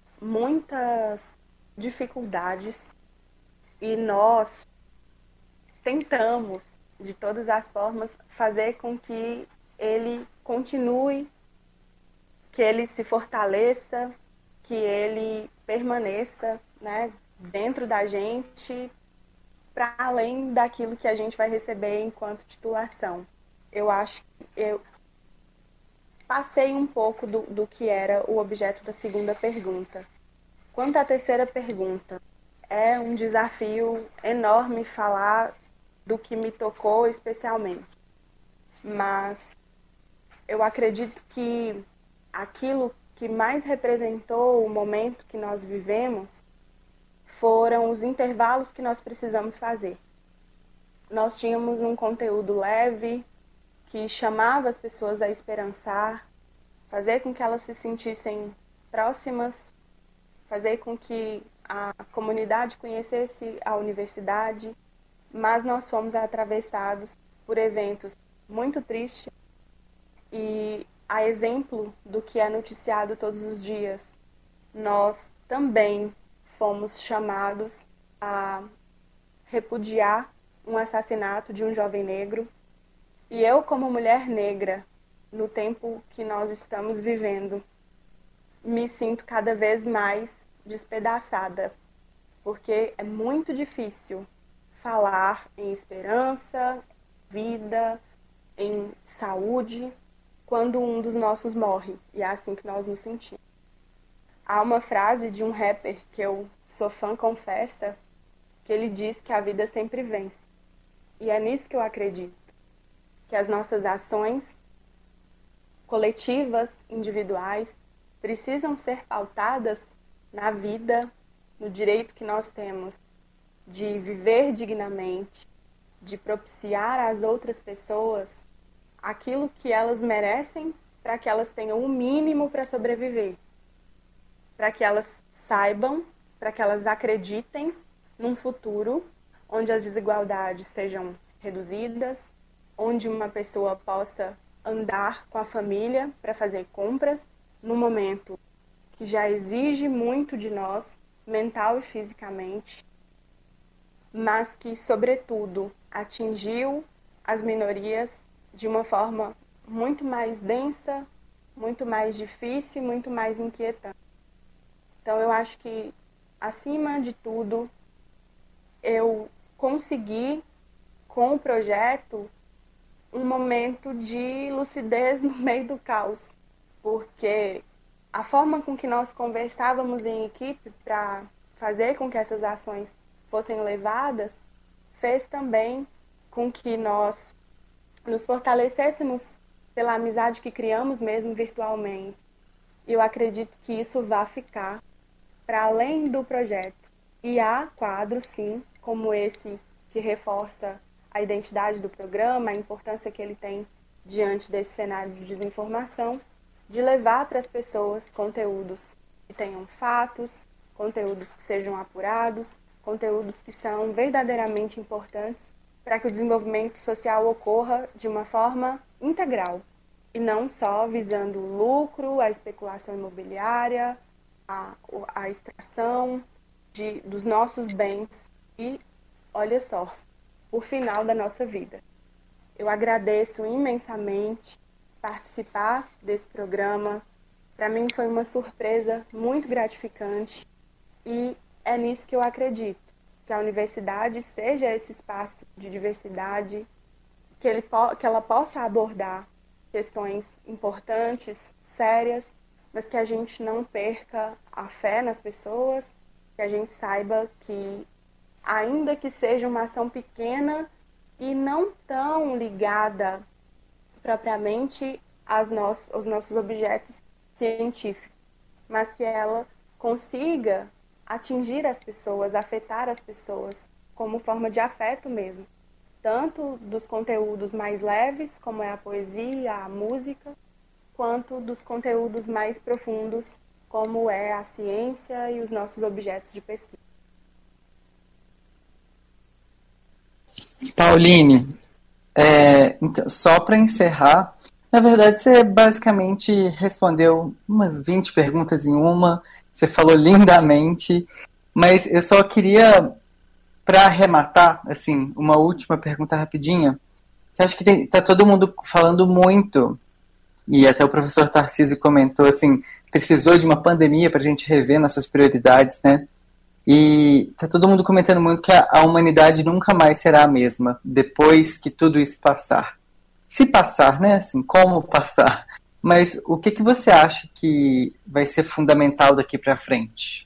muitas dificuldades e nós tentamos, de todas as formas, fazer com que ele continue, que ele se fortaleça, que ele permaneça, né, dentro da gente, para além daquilo que a gente vai receber enquanto titulação. Eu acho que eu passei um pouco do que era o objeto da segunda pergunta. Quanto à terceira pergunta, é um desafio enorme falar do que me tocou especialmente. Mas eu acredito que aquilo que mais representou o momento que nós vivemos foram os intervalos que nós precisamos fazer. Nós tínhamos um conteúdo leve que chamava as pessoas a esperançar, fazer com que elas se sentissem próximas, fazer com que a comunidade conhecesse a universidade, mas nós fomos atravessados por eventos muito tristes e, a exemplo do que é noticiado todos os dias, nós também fomos chamados a repudiar um assassinato de um jovem negro. E eu, como mulher negra, no tempo que nós estamos vivendo, me sinto cada vez mais despedaçada, porque é muito difícil falar em esperança, vida, em saúde, quando um dos nossos morre, e é assim que nós nos sentimos. Há uma frase de um rapper que eu sou fã, confessa, que ele diz que a vida sempre vence. E é nisso que eu acredito, que as nossas ações coletivas, individuais, precisam ser pautadas na vida, no direito que nós temos de viver dignamente, de propiciar às outras pessoas aquilo que elas merecem para que elas tenham o mínimo para sobreviver, para que elas saibam, para que elas acreditem num futuro onde as desigualdades sejam reduzidas, onde uma pessoa possa andar com a família para fazer compras no momento que já exige muito de nós, mental e fisicamente, mas que, sobretudo, atingiu as minorias de uma forma muito mais densa, muito mais difícil e muito mais inquietante. Então, eu acho que, acima de tudo, eu consegui, com o projeto, um momento de lucidez no meio do caos, porque a forma com que nós conversávamos em equipe para fazer com que essas ações fossem levadas, fez também com que nós nos fortalecêssemos pela amizade que criamos mesmo virtualmente. E eu acredito que isso vai ficar para além do projeto. E há quadros, sim, como esse que reforça a identidade do programa, a importância que ele tem diante desse cenário de desinformação, de levar para as pessoas conteúdos que tenham fatos, conteúdos que sejam apurados, conteúdos que são verdadeiramente importantes para que o desenvolvimento social ocorra de uma forma integral e não só visando o lucro, a especulação imobiliária, a extração dos nossos bens e, olha só, o final da nossa vida. Eu agradeço imensamente participar desse programa. Para mim foi uma surpresa muito gratificante e é nisso que eu acredito, que a universidade seja esse espaço de diversidade, que ela possa abordar questões importantes, sérias, mas que a gente não perca a fé nas pessoas, que a gente saiba que, ainda que seja uma ação pequena e não tão ligada propriamente aos nossos objetos científicos, mas que ela consiga atingir as pessoas, afetar as pessoas, como forma de afeto mesmo. tanto dos conteúdos mais leves, como é a poesia, a música, quanto dos conteúdos mais profundos, como é a ciência e os nossos objetos de pesquisa. Pauline, então, só para encerrar, na verdade você basicamente respondeu umas 20 perguntas em uma, você falou lindamente, mas eu só queria, para arrematar, assim, uma última pergunta rapidinha, que acho que tá todo mundo falando muito, e até o professor Tarcísio comentou, assim, precisou de uma pandemia para a gente rever nossas prioridades, né? E tá todo mundo comentando muito que a humanidade nunca mais será a mesma depois que tudo isso passar. Se passar, né? Assim, como passar? Mas o que você acha que vai ser fundamental daqui para frente?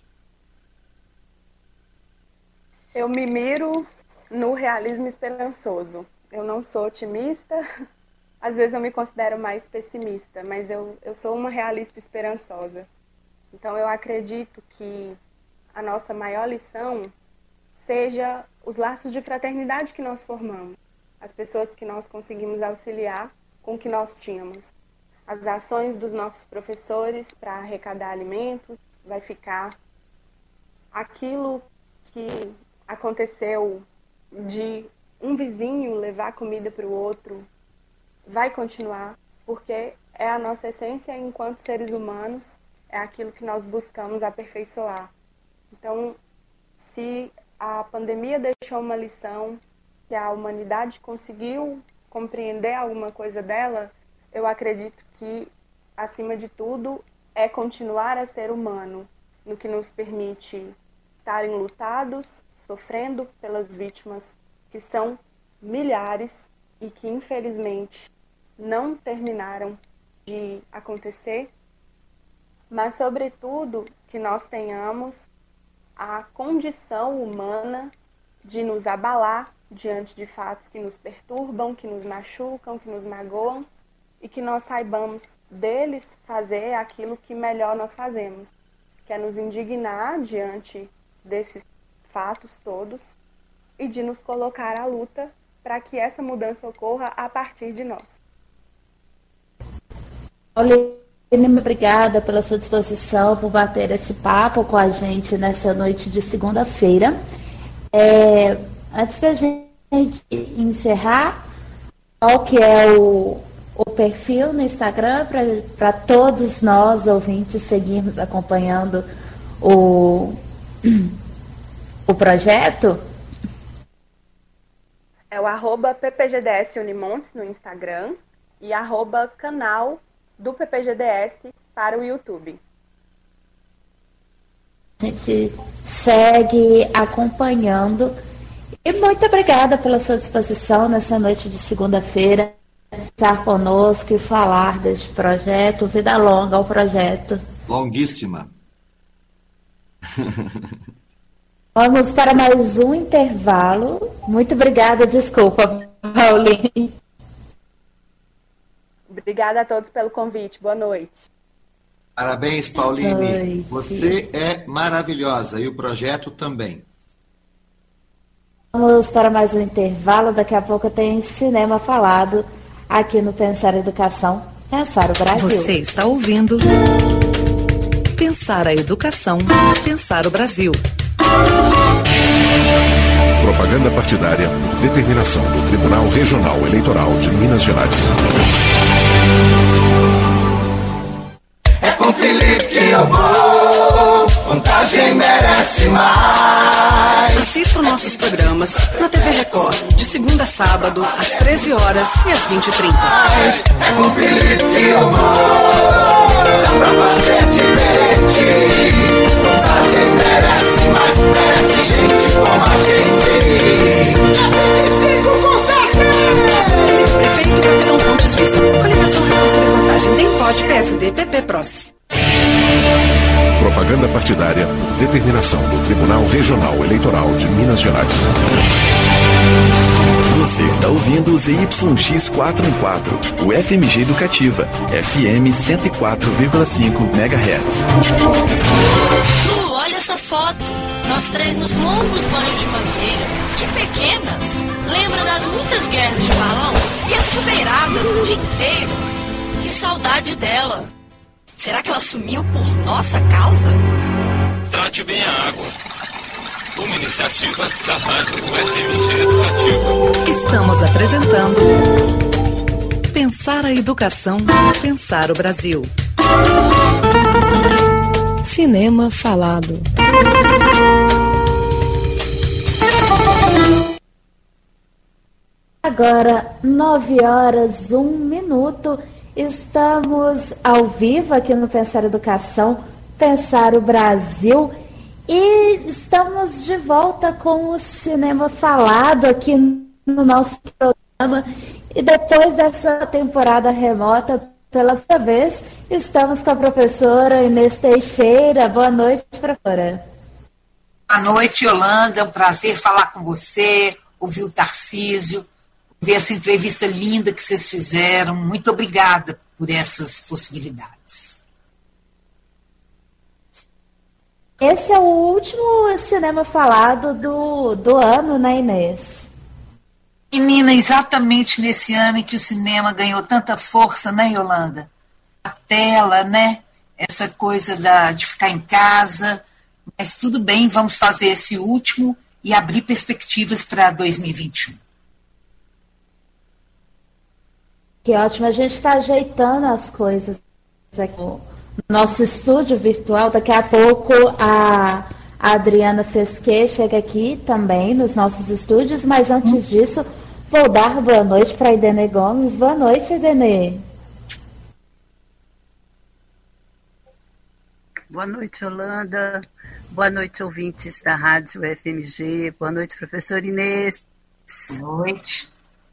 Eu me miro no realismo esperançoso. Eu não sou otimista, às vezes eu me considero mais pessimista, mas eu sou uma realista esperançosa. Então eu acredito que a nossa maior lição seja os laços de fraternidade que nós formamos, as pessoas que nós conseguimos auxiliar com o que nós tínhamos. As ações dos nossos professores para arrecadar alimentos, vai ficar aquilo que aconteceu de um vizinho levar comida para o outro, vai continuar, porque é a nossa essência enquanto seres humanos, é aquilo que nós buscamos aperfeiçoar. Então, se a pandemia deixou uma lição, se a humanidade conseguiu compreender alguma coisa dela, eu acredito que, acima de tudo, é continuar a ser humano, no que nos permite estar enlutados, sofrendo pelas vítimas, que são milhares e que, infelizmente, não terminaram de acontecer, mas, sobretudo, que nós tenhamos a condição humana de nos abalar diante de fatos que nos perturbam, que nos machucam, que nos magoam, e que nós saibamos deles fazer aquilo que melhor nós fazemos, que é nos indignar diante desses fatos todos e de nos colocar à luta para que essa mudança ocorra a partir de nós. Pauline, obrigada pela sua disposição, por bater esse papo com a gente nessa noite de segunda-feira. Antes da gente encerrar, qual que é o perfil no Instagram para todos nós, ouvintes, seguirmos acompanhando o projeto? É o @ppgds Unimontes no Instagram e @canal do PPGDS para o YouTube. A gente segue acompanhando. E muito obrigada pela sua disposição nessa noite de segunda-feira, estar conosco e falar deste projeto. Vida longa ao projeto. Longuíssima. Vamos para mais um intervalo. Muito obrigada, desculpa, Pauline. Obrigada a todos pelo convite. Boa noite. Parabéns, Pauline. Você é maravilhosa e o projeto também. Vamos para mais um intervalo. Daqui a pouco tem cinema falado aqui no Pensar Educação, Pensar o Brasil. Você está ouvindo Pensar a Educação, Pensar o Brasil. Propaganda partidária, determinação do Tribunal Regional Eleitoral de Minas Gerais. É com Felipe que eu vou, Contagem merece mais. Assista nossos programas na TV Record, de segunda a sábado, às 13 horas e às 20h30. É com Felipe que eu vou, dá pra fazer diferente. Contagem merece mais, merece gente como a gente. 25 Contagem! Prefeito Capitão Fontes Vice. Coligação Reconstruir Contagem. DEM pode PSD PP PROS. Propaganda partidária, determinação do Tribunal Regional Eleitoral de Minas Gerais. Você está ouvindo o ZYX414, o FMG Educativa, FM 104,5 MHz. Lu, olha essa foto. Nós três nos longos banhos de mangueira, de pequenas. Lembra das muitas muitas guerras de balão e as chuveiradas o dia inteiro. Que saudade dela. Será que ela sumiu por nossa causa? Trate bem a água. Uma iniciativa da Rádio FMG Educativa. Estamos apresentando Pensar a Educação, Pensar o Brasil. Cinema Falado. Agora, 9h01. Estamos ao vivo aqui no Pensar Educação, Pensar o Brasil. E estamos de volta com o Cinema Falado aqui no nosso programa. E depois dessa temporada remota, pela primeira vez, estamos com a professora Inês Teixeira. Boa noite, professora. Boa noite, Yolanda. É um prazer falar com você, ouvir o Tarcísio, ver essa entrevista linda que vocês fizeram. Muito obrigada por essas possibilidades. Esse é o último Cinema Falado do ano, né, Inês? Menina, exatamente nesse ano em que o cinema ganhou tanta força, né, Yolanda? A tela, né? Essa coisa de ficar em casa. Mas tudo bem, vamos fazer esse último e abrir perspectivas para 2021. Que ótimo, a gente está ajeitando as coisas aqui no nosso estúdio virtual. Daqui a pouco a Adriana Fresquet chega aqui também nos nossos estúdios, mas antes disso, vou dar boa noite para a Idenê Gomes. Boa noite, Idenê. Boa noite, Yolanda. Boa noite, ouvintes da Rádio FMG. Boa noite, professora Inês. Boa noite.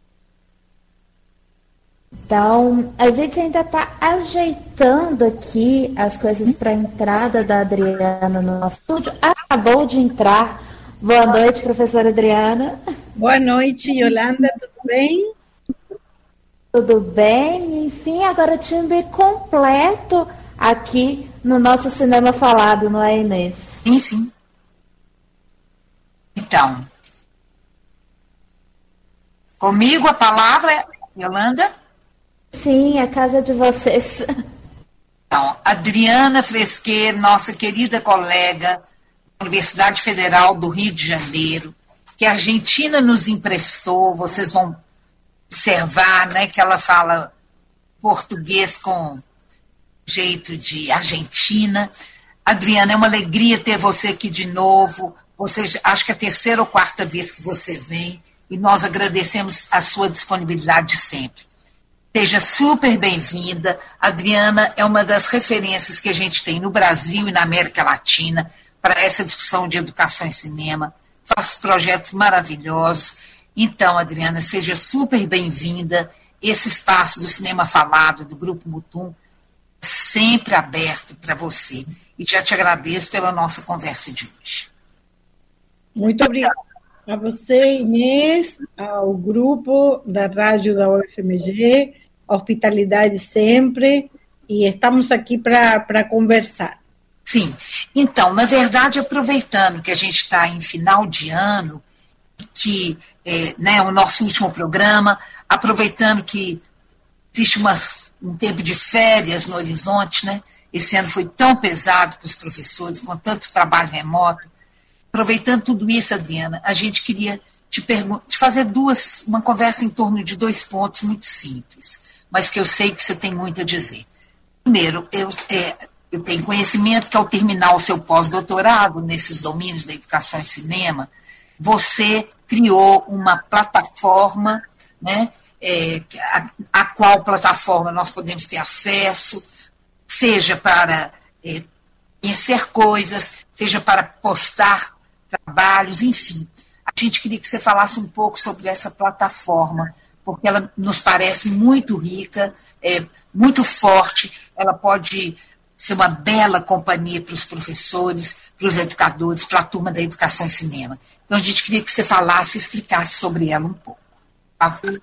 Então, a gente ainda está ajeitando aqui as coisas para a entrada da Adriana no nosso estúdio. Acabou de entrar. Boa noite, professora Adriana. Boa noite, Yolanda. Tudo bem? Tudo bem. Enfim, agora time completo aqui no nosso Cinema Falado, não é, Inês? Sim, sim. Então, comigo a palavra, Yolanda? Sim, a casa de vocês. Então, Adriana Fresquet, nossa querida colega da Universidade Federal do Rio de Janeiro, que a Argentina nos emprestou, vocês vão observar, né, que ela fala português com jeito de Argentina. Adriana, é uma alegria ter você aqui de novo. Acho que é a terceira ou quarta vez que você vem, e nós agradecemos a sua disponibilidade sempre. Seja super bem-vinda. Adriana é uma das referências que a gente tem no Brasil e na América Latina para essa discussão de educação e cinema. Faz projetos maravilhosos. Então, Adriana, seja super bem-vinda. Esse espaço do Cinema Falado, do Grupo Mutum, é sempre aberto para você. E já te agradeço pela nossa conversa de hoje. Muito obrigada a você, Inês, ao grupo da rádio da UFMG, a hospitalidade sempre, e estamos aqui para conversar. Sim, então, na verdade, aproveitando que a gente está em final de ano, que né, o nosso último programa, aproveitando que existe um tempo de férias no horizonte, né? Esse ano foi tão pesado para os professores, com tanto trabalho remoto. Aproveitando tudo isso, Adriana, a gente queria te fazer uma conversa em torno de 2 pontos muito simples, mas que eu sei que você tem muito a dizer. Primeiro, eu tenho conhecimento que ao terminar o seu pós-doutorado nesses domínios da educação e cinema, você criou uma plataforma, né, a qual plataforma nós podemos ter acesso, seja para conhecer coisas, seja para postar trabalhos, enfim. A gente queria que você falasse um pouco sobre essa plataforma, porque ela nos parece muito rica, muito forte, ela pode ser uma bela companhia para os professores, para os educadores, para a turma da educação e cinema. Então, a gente queria que você falasse e explicasse sobre ela um pouco. Por favor.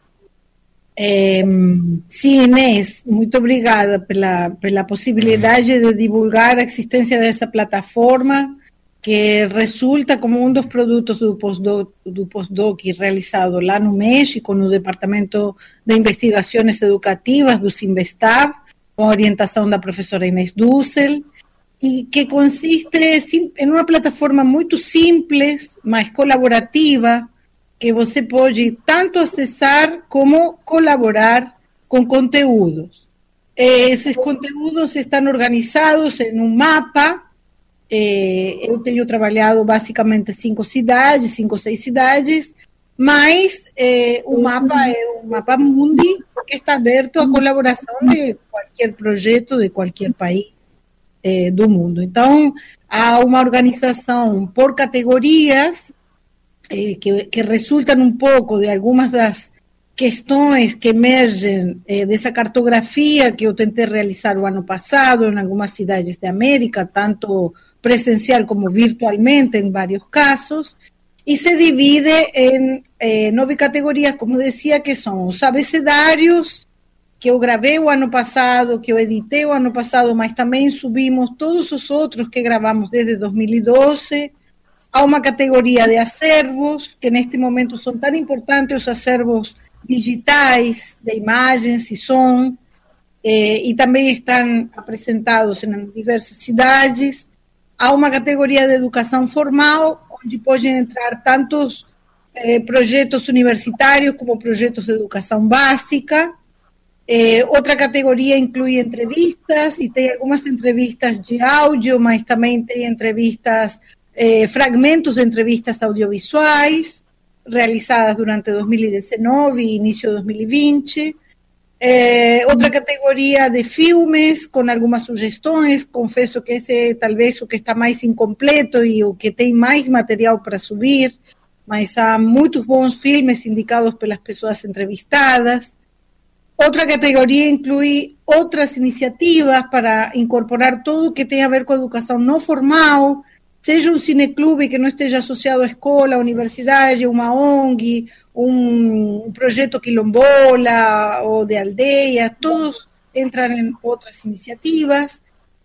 Sim, Inês, muito obrigada pela possibilidade de divulgar a existência dessa plataforma que resulta como dos produtos do postdoc realizado lá no México, no Departamento de Investigações Educativas do Sinvestav, com a orientação da professora Inês Dussel, e que consiste em uma plataforma muito simples, mas colaborativa, que você pode tanto acessar como colaborar com conteúdos. Esses conteúdos estão organizados em um mapa. Eu tenho trabalhado basicamente 5 ou 6 cidades, mas o mapa é um mapa mundi que está aberto à colaboração de qualquer projeto de qualquer país do mundo. Então, há uma organização por categorias que resultam um pouco de algumas das questões que emergem dessa cartografia que eu tentei realizar o ano passado em algumas cidades da América, tanto presencial como virtualmente em vários casos, e se divide em 9 categorias, como decía, que são os abecedários, que eu gravei o ano passado, que eu editei o ano passado, mas também subimos todos os outros que gravamos desde 2012. Há uma categoria de acervos, que neste momento são tão importantes os acervos digitais, de imagens e som, e também estão apresentados em diversas cidades. Há uma categoria de educação formal, onde podem entrar tantos projetos universitários como projetos de educação básica. Outra categoria inclui entrevistas, e tem algumas entrevistas de áudio, mas também tem entrevistas, fragmentos de entrevistas audiovisuais, realizadas durante 2019 e início de 2020. Outra categoria de filmes, com algumas sugestões. Confesso que esse é talvez o que está mais incompleto e o que tem mais material para subir, mas há muitos bons filmes indicados pelas pessoas entrevistadas. Outra categoria inclui outras iniciativas para incorporar tudo o que tem a ver com a educação não formal, seja um cineclube que não esteja associado à escola, à universidade, uma ONG, um projeto quilombola ou de aldeia, todos entram em outras iniciativas.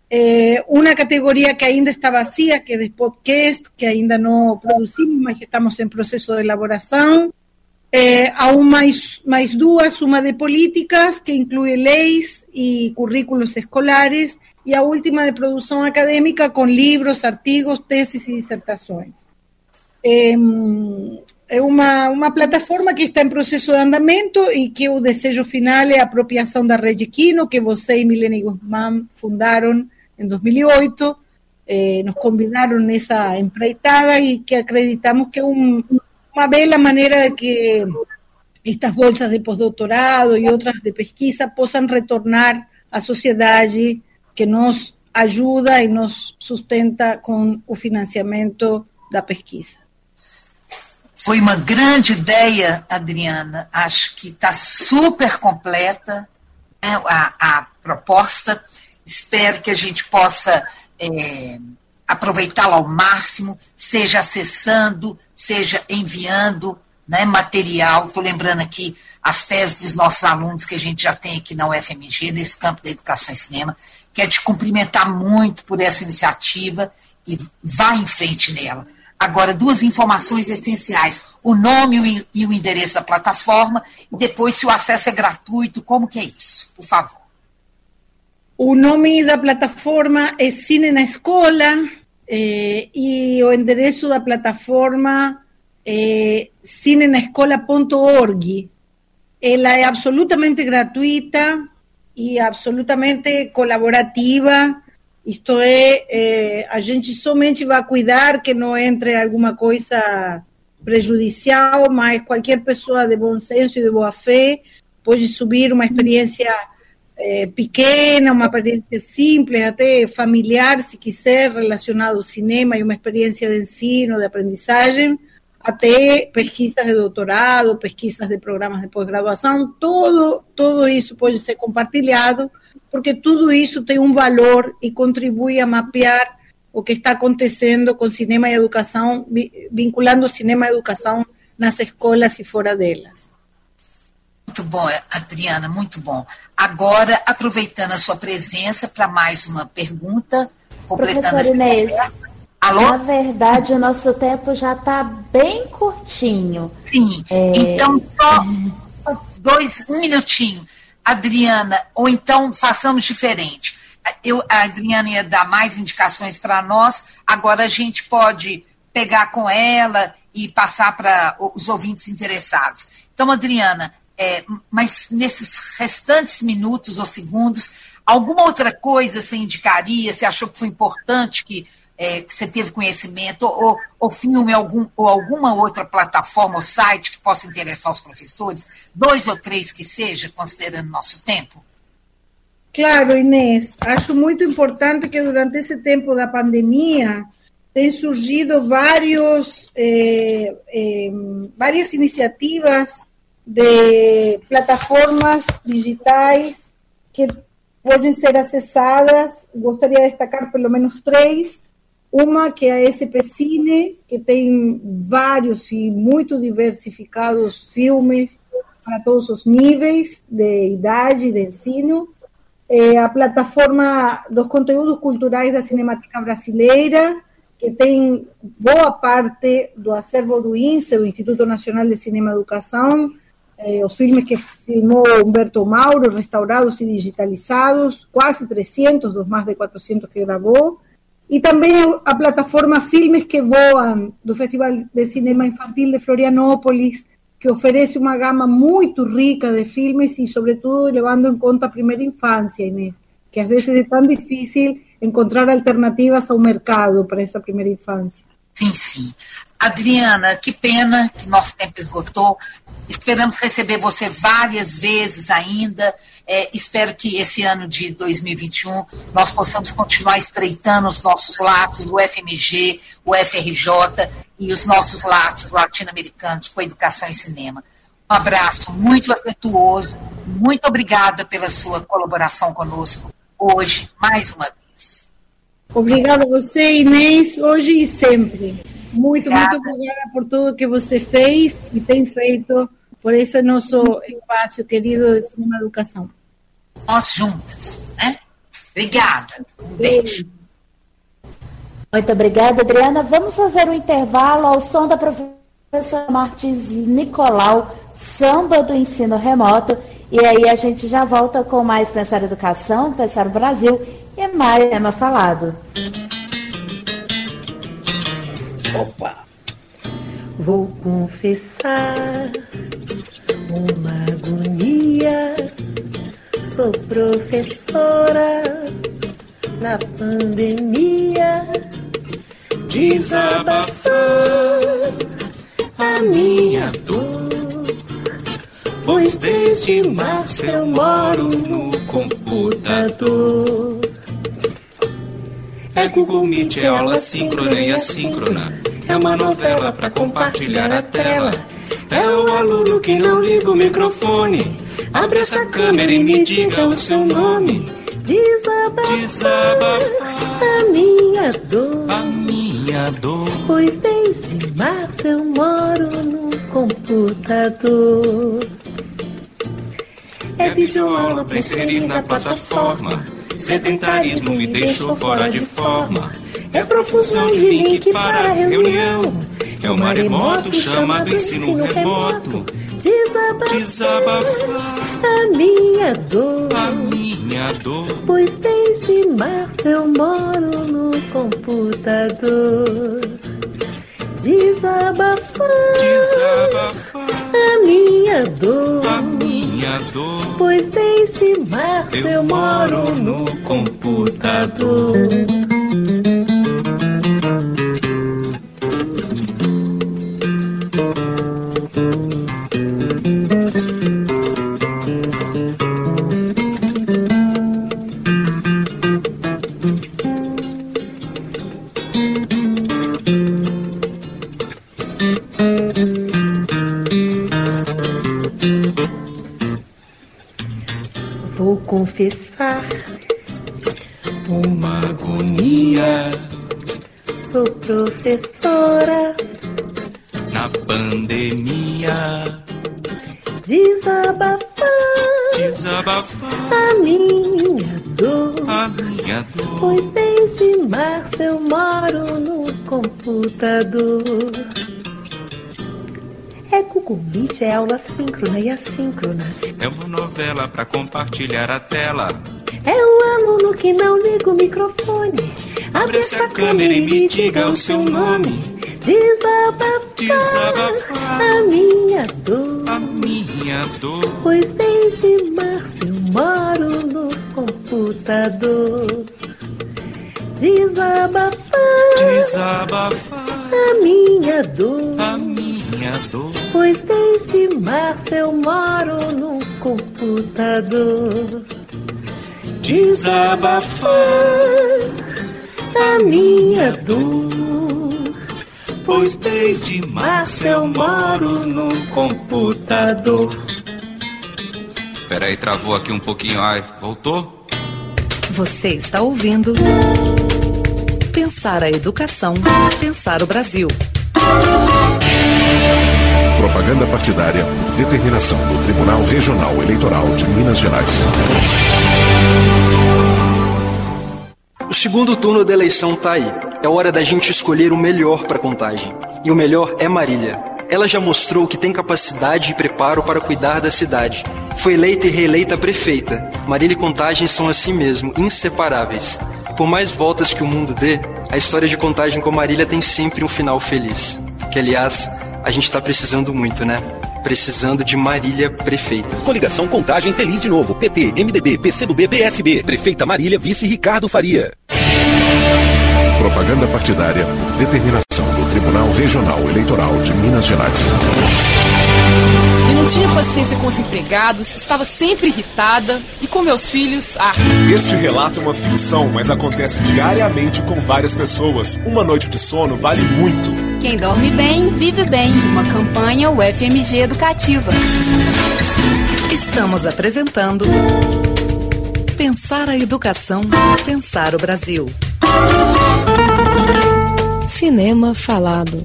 Uma categoria que ainda está vazia, que é de podcast, que ainda não produzimos, mas que estamos em processo de elaboração. Há mais duas, uma de políticas, que inclui leis e currículos escolares, e a última de produção acadêmica, com livros, artigos, teses e dissertações. É uma plataforma que está em processo de andamento e que o desejo final é a apropriação da Rede Quino, que você e Milene Guzmán fundaram em 2008. Nos convidaram nessa empreitada e que acreditamos que é uma bela maneira de que estas bolsas de pós-doutorado e outras de pesquisa possam retornar à sociedade, que nos ajuda e nos sustenta com o financiamento da pesquisa. Foi uma grande ideia, Adriana. Acho que está super completa, né, a proposta. Espero que a gente possa aproveitá-la ao máximo, seja acessando, seja enviando, né, material. Estou lembrando aqui as teses dos nossos alunos que a gente já tem aqui na UFMG, nesse campo da educação e cinema. Quero te cumprimentar muito por essa iniciativa e vá em frente nela. Agora, 2 informações essenciais: o nome e o endereço da plataforma, e depois se o acesso é gratuito, como que é isso, por favor. O nome da plataforma é Cine na Escola, e o endereço da plataforma é cinenaescola.org. Ela é absolutamente gratuita e absolutamente colaborativa. Isto é, a gente somente vai cuidar que não entre alguma coisa prejudicial, mas qualquer pessoa de bom senso e de boa fé pode subir uma experiência pequena, uma experiência simples, até familiar, se quiser, relacionada ao cinema, e uma experiência de ensino, de aprendizagem, até pesquisas de doutorado, pesquisas de programas de pós-graduação. Tudo isso pode ser compartilhado, porque tudo isso tem um valor e contribui a mapear o que está acontecendo com cinema e educação, vinculando cinema e educação nas escolas e fora delas. Muito bom, Adriana, muito bom. Agora, aproveitando a sua presença para mais uma pergunta, completando Professora Inês, Alô? Na verdade, o nosso tempo já está bem curtinho. Sim, então só um minutinho, Adriana, ou então façamos diferente. A Adriana ia dar mais indicações para nós, agora a gente pode pegar com ela e passar para os ouvintes interessados. Então, Adriana, mas nesses restantes minutos ou segundos, alguma outra coisa você indicaria, você achou que foi importante que você teve conhecimento, ou filme, ou alguma outra plataforma ou site que possa interessar os professores, 2 ou 3 que seja, considerando nosso tempo? Claro, Inês, acho muito importante que durante esse tempo da pandemia tem surgido várias iniciativas de plataformas digitais que podem ser acessadas. Gostaria de destacar pelo menos 3. Uma que é a SP Cine, que tem vários e muito diversificados filmes para todos os níveis de idade e de ensino. A plataforma dos conteúdos culturais da Cinemateca Brasileira, que tem boa parte do acervo do INSE, o Instituto Nacional de Cinema e Educação, os filmes que filmou Humberto Mauro, restaurados e digitalizados, quase 300 dos mais de 400 que gravou. E também a plataforma Filmes que Voam, do Festival de Cinema Infantil de Florianópolis, que oferece uma gama muito rica de filmes e, sobretudo, levando em conta a primeira infância, Inês, que às vezes é tão difícil encontrar alternativas ao mercado para essa primeira infância. Sim, sim. Adriana, que pena que nosso tempo esgotou. Esperamos receber você várias vezes ainda. Espero que esse ano de 2021 nós possamos continuar estreitando os nossos laços, o FMG, o FRJ e os nossos laços latino-americanos com a educação e cinema. Um abraço muito afetuoso, muito obrigada pela sua colaboração conosco hoje, mais uma vez. Obrigada a você, Inês, hoje e sempre. Muito obrigada por tudo que você fez e tem feito por esse nosso espaço querido de Cinema e Educação. Nós juntas, né? Obrigada. Um beijo. Muito obrigada, Adriana. Vamos fazer um intervalo ao som da professora Martins Nicolau, Samba do Ensino Remoto, e aí a gente já volta com mais Pensar Educação, Pensar o Brasil e mais tema falado. Opa! Vou confessar uma agonia. Sou professora na pandemia. Desabafar a minha dor, pois desde março eu moro no computador. É Google Meet, é aula síncrona e assíncrona. É uma novela pra compartilhar a tela. É o aluno que não liga o microfone. Abre essa câmera e me diga o seu nome. Desabafar a minha dor, pois desde março eu moro no computador. É videoaula pra inserir na plataforma. Sedentarismo me deixou fora de forma. É profusão de link para a reunião. É o maremoto chamado ensino remoto. Desabafar a minha dor, pois desde março eu moro no computador. Desabafar a minha dor, pois desde março eu moro no computador. Vou confessar uma agonia. Sou professora na pandemia. Desabafar desabafar a minha dor, pois desde março eu moro no computador. É Google Meet, é aula síncrona e assíncrona. É uma novela pra compartilhar a tela. É o aluno que não liga o microfone. Abre essa câmera e me diga o seu nome. Desabafar a minha dor, pois desde março eu moro no computador. Desabafar a minha dor, pois desde março eu moro no computador. Desabafar a minha dor, pois desde março eu moro no computador. Peraí, travou aqui um pouquinho. Ai, voltou? Você está ouvindo Pensar a Educação, Pensar o Brasil. Propaganda partidária por determinação do Tribunal Regional Eleitoral de Minas Gerais. O segundo turno da eleição tá aí. É hora da gente escolher o melhor para a contagem. E o melhor é Marília. Ela já mostrou que tem capacidade e preparo para cuidar da cidade. Foi eleita e reeleita prefeita. Marília e Contagem são assim mesmo, inseparáveis. Por mais voltas que o mundo dê, a história de Contagem com Marília tem sempre um final feliz. Que, aliás, a gente tá precisando muito, né? Precisando de Marília prefeita. Coligação Contagem Feliz de Novo. PT, MDB, PCdoB, PSB. Prefeita Marília, vice Ricardo Faria. Propaganda partidária por determinação do Tribunal Regional Eleitoral de Minas Gerais. Eu não tinha paciência com os empregados, estava sempre irritada e com meus filhos, Este relato é uma ficção, mas acontece diariamente com várias pessoas. Uma noite de sono vale muito. Quem dorme bem, vive bem. Uma campanha UFMG educativa. Estamos apresentando Pensar a Educação, Pensar o Brasil. Cinema Falado.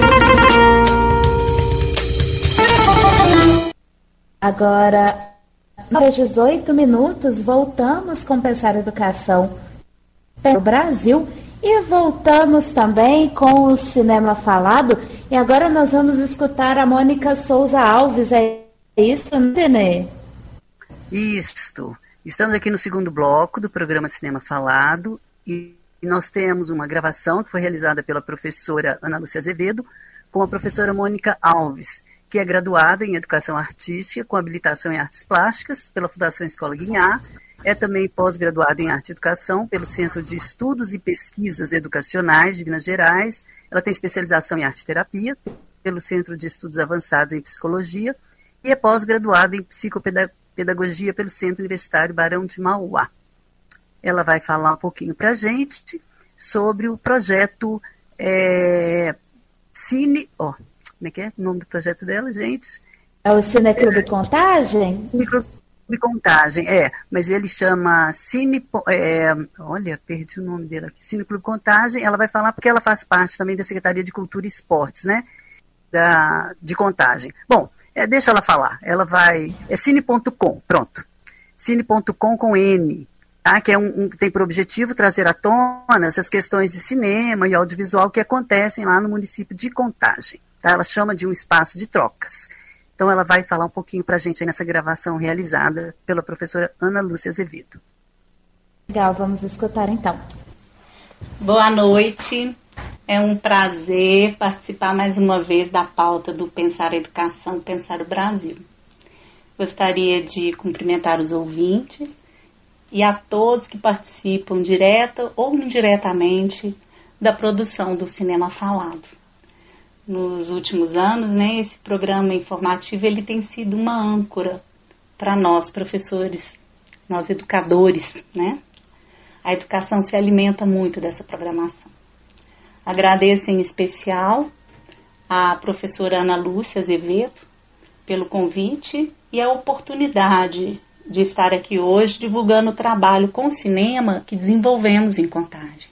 Agora, às 18 minutos, voltamos com Pensar a Educação pelo Brasil e voltamos também com o Cinema Falado. E agora nós vamos escutar a Mônica Souza Alves. É isso, né? Isto. Estamos aqui no segundo bloco do programa Cinema Falado e nós temos uma gravação que foi realizada pela professora Ana Lúcia Azevedo com a professora Mônica Alves, que é graduada em Educação Artística com habilitação em Artes Plásticas pela Fundação Escola Guinhar, é também pós-graduada em Arte e Educação pelo Centro de Estudos e Pesquisas Educacionais de Minas Gerais, ela tem especialização em Arte e Terapia pelo Centro de Estudos Avançados em Psicologia e é pós-graduada em Psicopedagogia pelo Centro Universitário Barão de Mauá. Ela vai falar um pouquinho para a gente sobre o projeto como é que é o nome do projeto dela, gente? É o Cineclube Contagem? Cineclube Contagem, mas ele chama perdi o nome dele aqui, Cineclube Contagem. Ela vai falar porque ela faz parte também da Secretaria de Cultura e Esportes, né? De Contagem. Bom, deixa ela falar. Ela vai... É cine.com, pronto. Cine.com com N. Tá? Que tem por objetivo trazer à tona essas questões de cinema e audiovisual que acontecem lá no município de Contagem. Tá? Ela chama de um espaço de trocas. Então ela vai falar um pouquinho para a gente aí nessa gravação realizada pela professora Ana Lúcia Azevedo. Legal, vamos escutar então. Boa noite, é um prazer participar mais uma vez da pauta do Pensar a Educação, Pensar o Brasil. Gostaria de cumprimentar os ouvintes e a todos que participam direta ou indiretamente da produção do Cinema Falado. Nos últimos anos, esse programa informativo ele tem sido uma âncora para nós, professores, nós educadores, A educação se alimenta muito dessa programação. Agradeço em especial à professora Ana Lúcia Azevedo pelo convite e a oportunidade de estar aqui hoje divulgando o trabalho com cinema que desenvolvemos em Contagem.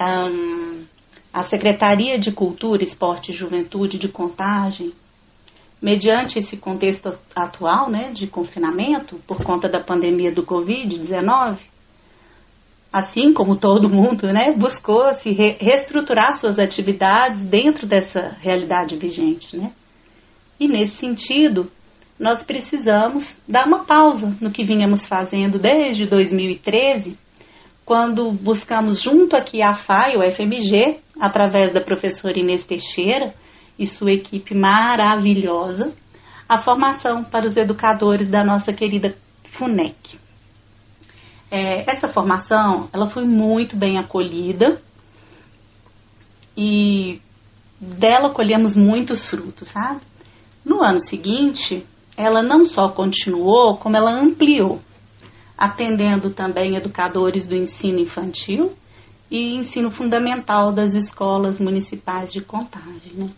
A Secretaria de Cultura, Esporte e Juventude de Contagem mediante esse contexto atual, né, de confinamento, por conta da pandemia do Covid-19, assim como todo mundo, né, buscou se reestruturar suas atividades dentro dessa realidade vigente, né? E nesse sentido, nós precisamos dar uma pausa no que vínhamos fazendo desde 2013, quando buscamos junto aqui à FAI, o FMG, através da professora Inês Teixeira e sua equipe maravilhosa, a formação para os educadores da nossa querida FUNEC. Essa formação, ela foi muito bem acolhida e dela colhemos muitos frutos, sabe? No ano seguinte, ela não só continuou, como ela ampliou, atendendo também educadores do ensino infantil e ensino fundamental das escolas municipais de Contagem, né?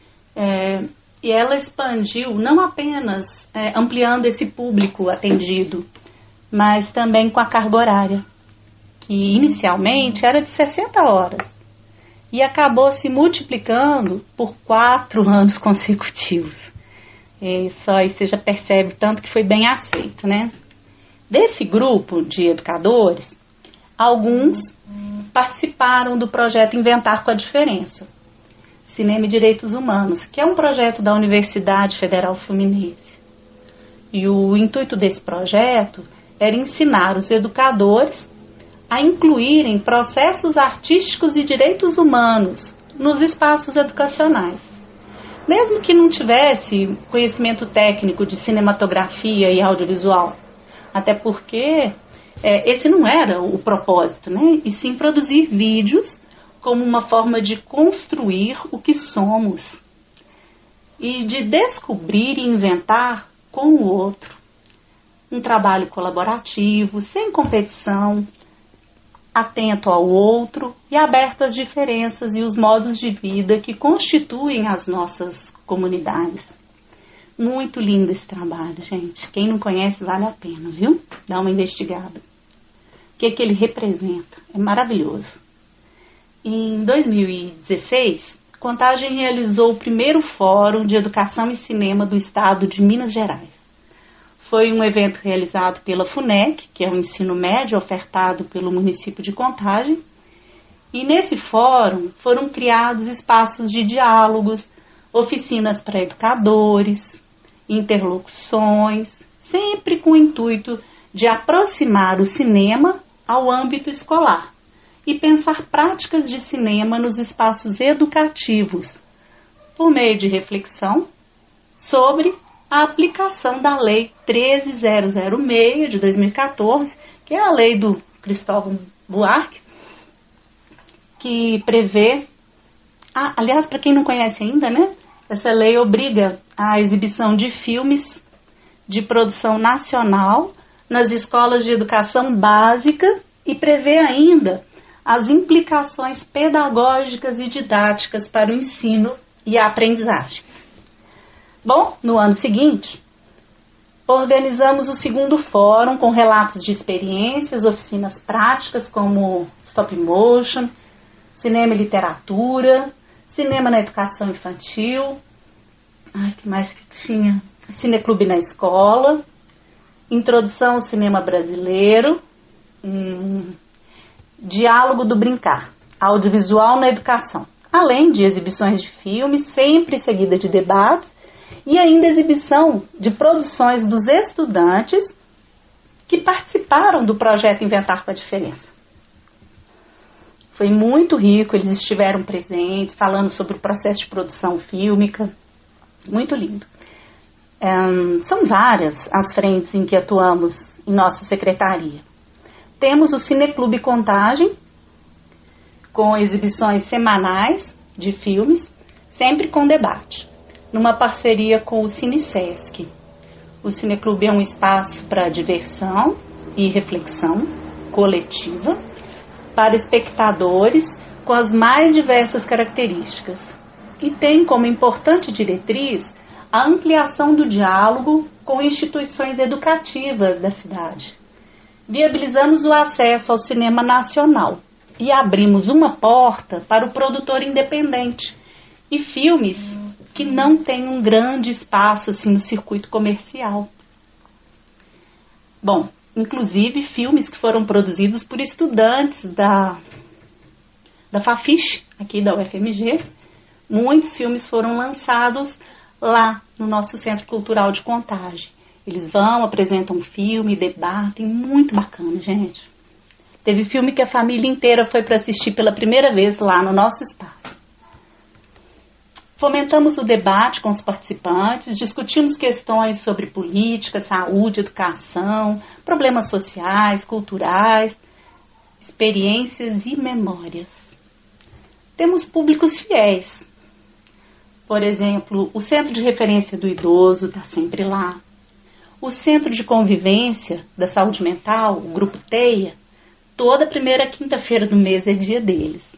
E ela expandiu não apenas ampliando esse público atendido, mas também com a carga horária, que inicialmente era de 60 horas e acabou se multiplicando por 4 anos consecutivos. Só aí você já percebe tanto que foi bem aceito, né? Desse grupo de educadores, alguns participaram do projeto Inventar com a Diferença, Cinema e Direitos Humanos, que é um projeto da Universidade Federal Fluminense. E o intuito desse projeto era ensinar os educadores a incluírem processos artísticos e direitos humanos nos espaços educacionais. Mesmo que não tivesse conhecimento técnico de cinematografia e audiovisual, até porque esse não era o propósito, né? E sim produzir vídeos como uma forma de construir o que somos e de descobrir e inventar com o outro. Um trabalho colaborativo, sem competição, atento ao outro e aberto às diferenças e os modos de vida que constituem as nossas comunidades. Muito lindo esse trabalho, gente. Quem não conhece, vale a pena, viu? Dá uma investigada. O que ele representa? É maravilhoso. Em 2016, Contagem realizou o primeiro Fórum de Educação e Cinema do Estado de Minas Gerais. Foi um evento realizado pela FUNEC, que é o ensino médio ofertado pelo município de Contagem, e nesse fórum foram criados espaços de diálogos, oficinas para educadores, interlocuções, sempre com o intuito de aproximar o cinema ao âmbito escolar e pensar práticas de cinema nos espaços educativos, por meio de reflexão sobre a aplicação da Lei 13.006 de 2014, que é a lei do Cristóvão Buarque, que prevê, aliás, para quem não conhece ainda, né, essa lei obriga a exibição de filmes de produção nacional nas escolas de educação básica e prevê ainda as implicações pedagógicas e didáticas para o ensino e a aprendizagem. Bom, no ano seguinte, organizamos o segundo fórum com relatos de experiências, oficinas práticas como stop motion, cinema e literatura, cinema na educação infantil, que mais que tinha? Cineclube na escola, introdução ao cinema brasileiro, diálogo do brincar, audiovisual na educação, além de exibições de filmes, sempre seguida de debates, e ainda exibição de produções dos estudantes que participaram do projeto Inventar com a Diferença. Foi muito rico, eles estiveram presentes, falando sobre o processo de produção fílmica, muito lindo. São várias as frentes em que atuamos em nossa secretaria. Temos o Cineclube Contagem, com exibições semanais de filmes, sempre com debate, numa parceria com o CineSesc. O Cineclube é um espaço para diversão e reflexão coletiva para espectadores com as mais diversas características e tem como importante diretriz a ampliação do diálogo com instituições educativas da cidade. Viabilizamos o acesso ao cinema nacional e abrimos uma porta para o produtor independente e filmes que não tem um grande espaço assim no circuito comercial. Bom, inclusive filmes que foram produzidos por estudantes da Fafiche, aqui da UFMG, muitos filmes foram lançados lá no nosso Centro Cultural de Contagem. Eles vão, apresentam um filme, debatem, muito bacana, gente. Teve filme que a família inteira foi para assistir pela primeira vez lá no nosso espaço. Fomentamos o debate com os participantes, discutimos questões sobre política, saúde, educação, problemas sociais, culturais, experiências e memórias. Temos públicos fiéis. Por exemplo, o Centro de Referência do Idoso está sempre lá. O Centro de Convivência da Saúde Mental, o Grupo TEIA, toda primeira quinta-feira do mês é dia deles.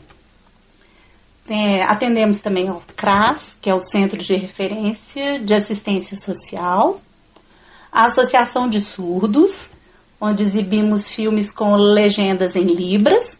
Atendemos também ao CRAS, que é o Centro de Referência de Assistência Social, a Associação de Surdos, onde exibimos filmes com legendas em Libras,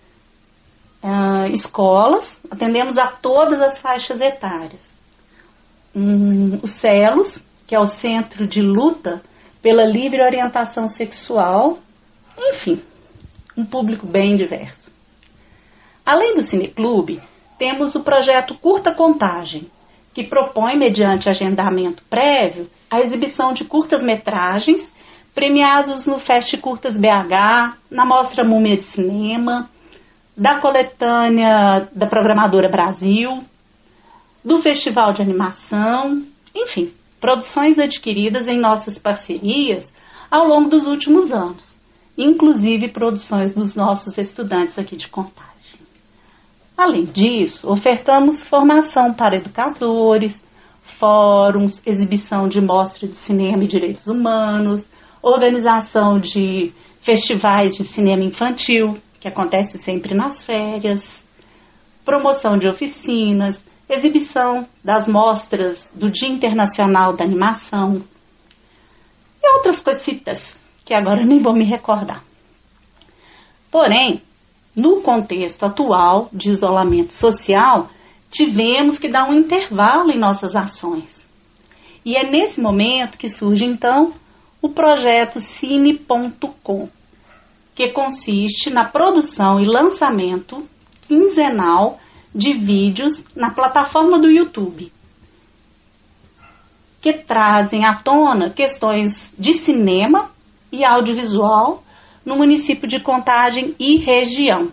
escolas, atendemos a todas as faixas etárias. O CELOS, que é o Centro de Luta pela Livre Orientação Sexual, enfim, um público bem diverso. Além do Cineclube, temos o projeto Curta Contagem, que propõe, mediante agendamento prévio, a exibição de curtas-metragens premiados no Fest Curtas BH, na Mostra Múmia de Cinema, da coletânea da Programadora Brasil, do Festival de Animação, enfim, produções adquiridas em nossas parcerias ao longo dos últimos anos, inclusive produções dos nossos estudantes aqui de Contagem. Além disso, ofertamos formação para educadores, fóruns, exibição de mostra de cinema e direitos humanos, organização de festivais de cinema infantil, que acontece sempre nas férias, promoção de oficinas, exibição das mostras do Dia Internacional da Animação e outras cositas que agora nem vou me recordar. Porém, no contexto atual de isolamento social, tivemos que dar um intervalo em nossas ações. E é nesse momento que surge, então, o projeto Cine.com, que consiste na produção e lançamento quinzenal de vídeos na plataforma do YouTube, que trazem à tona questões de cinema e audiovisual no município de Contagem e região.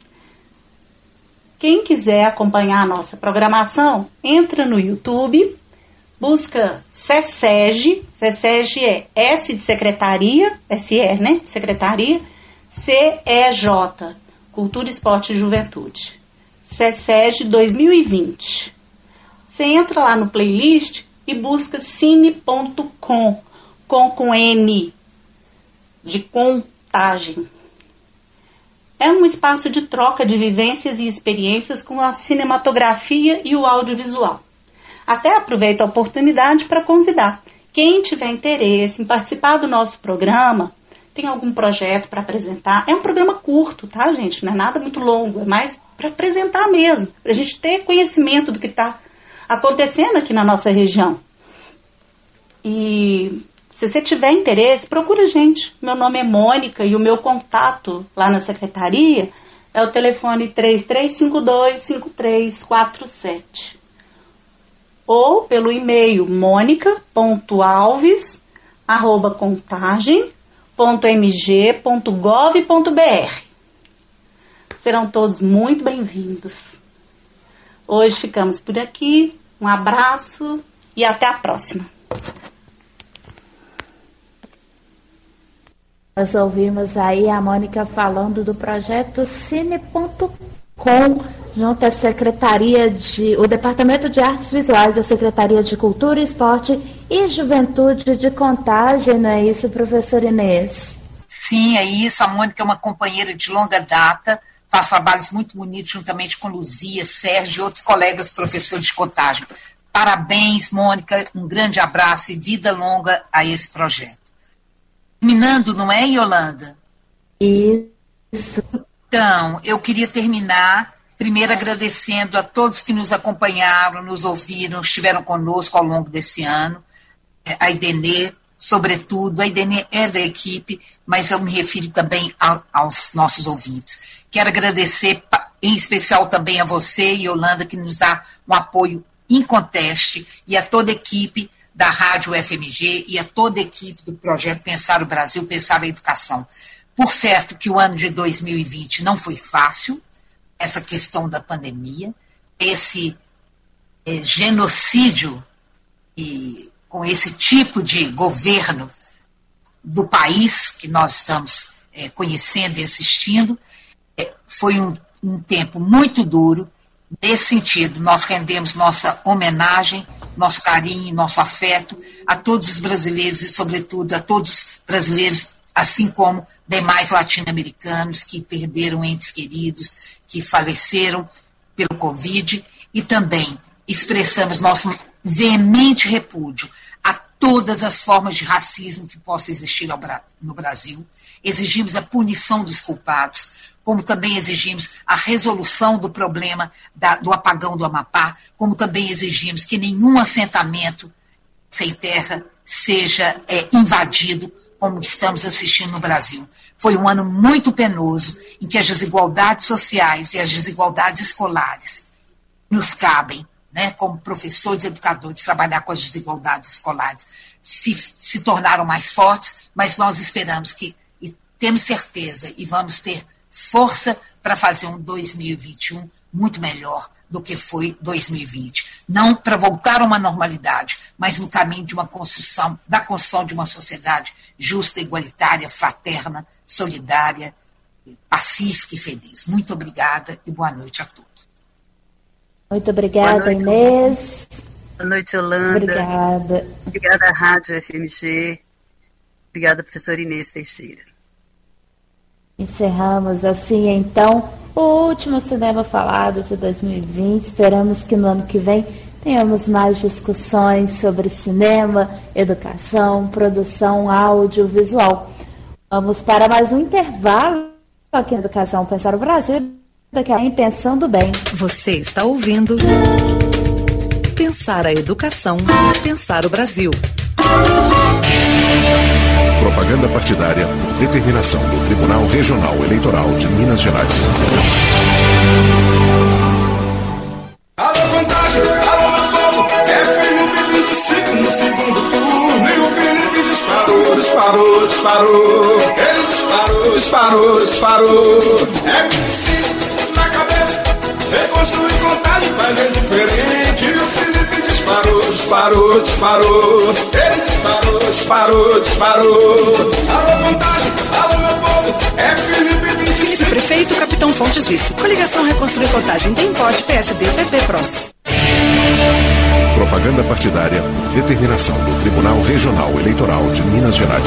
Quem quiser acompanhar a nossa programação, entra no YouTube, busca SESEG, SESEG é S de Secretaria, SR, né? Secretaria, CEJ, Cultura, Esporte e Juventude. SESEG 2020. Você entra lá no playlist e busca Cine.com, com N, de Contagem. É um espaço de troca de vivências e experiências com a cinematografia e o audiovisual. Até aproveito a oportunidade para convidar quem tiver interesse em participar do nosso programa, tem algum projeto para apresentar. É um programa curto, tá, gente? Não é nada muito longo, é mais para apresentar mesmo, para a gente ter conhecimento do que está acontecendo aqui na nossa região. E se você tiver interesse, procura a gente. Meu nome é Mônica e o meu contato lá na secretaria é o telefone 3352-5347. Ou pelo e-mail monica.alves@contagem.mg.gov.br. Serão todos muito bem-vindos. Hoje ficamos por aqui. Um abraço e até a próxima. Nós ouvimos aí a Mônica falando do projeto Cine.com, junto à o Departamento de Artes Visuais da Secretaria de Cultura, Esporte e Juventude de Contagem, não é isso, professora Inês? Sim, é isso. A Mônica é uma companheira de longa data, faz trabalhos muito bonitos juntamente com Luzia, Sérgio e outros colegas professores de Contagem. Parabéns, Mônica, um grande abraço e vida longa a esse projeto. Terminando, não é, Yolanda? Isso. Então, eu queria terminar Primeiro, agradecendo a todos que nos acompanharam, nos ouviram, estiveram conosco ao longo desse ano. A Idenê, sobretudo, a Idenê é da equipe, mas eu me refiro também aos nossos ouvintes. Quero agradecer, em especial também a você, Yolanda, que nos dá um apoio inconteste, e a toda a equipe da Rádio UFMG e a toda a equipe do projeto Pensar o Brasil, Pensar a Educação. Por certo que o ano de 2020 não foi fácil, essa questão da pandemia, esse genocídio e com esse tipo de governo do país que nós estamos conhecendo e assistindo, foi um tempo muito duro. Nesse sentido, nós rendemos nossa homenagem, nosso carinho, nosso afeto a todos os brasileiros e, sobretudo, a todos os brasileiros, assim como demais latino-americanos que perderam entes queridos, que faleceram pelo Covid, e também expressamos nosso veemente repúdio a todas as formas de racismo que possa existir no Brasil. Exigimos a punição dos culpados, como também exigimos a resolução do problema do apagão do Amapá, como também exigimos que nenhum assentamento sem terra seja invadido, como estamos assistindo no Brasil. Foi um ano muito penoso, em que as desigualdades sociais e as desigualdades escolares nos cabem, né, como professores e educadores, trabalhar com as desigualdades escolares, se tornaram mais fortes, mas nós esperamos que, e temos certeza, e vamos ter força para fazer um 2021 muito melhor do que foi 2020. Não para voltar a uma normalidade, mas no caminho de uma construção, da construção de uma sociedade justa, igualitária, fraterna, solidária, pacífica e feliz. Muito obrigada e boa noite a todos. Muito obrigada, Inês. Boa noite, Yolanda. Obrigada. Obrigada à Rádio FMG. Obrigada, professora Inês Teixeira. Encerramos assim, então, o último Cinema Falado de 2020. Esperamos que no ano que vem tenhamos mais discussões sobre cinema, educação, produção audiovisual. Vamos para mais um intervalo aqui na Educação Pensar o Brasil. Daqui a pouco, Pensando Bem. Você está ouvindo Pensar a Educação, Pensar o Brasil. Propaganda partidária por determinação do Tribunal Regional Eleitoral de Minas Gerais. Alô, Contagem, alô, meu povo, é Felipe 25 no segundo turno, e o Felipe disparou. Ele disparou. É 25 na cabeça, reconstruir Contagem, fazer diferente. E o Felipe disparou. Ele disparou. Alô, Contagem, alô, meu povo, é Felipe 25. Vice-prefeito Capitão Fontes Vice. Coligação Reconstruir Contagem. DEM pode, PSD, PP, PROS. Propaganda partidária por determinação do Tribunal Regional Eleitoral de Minas Gerais.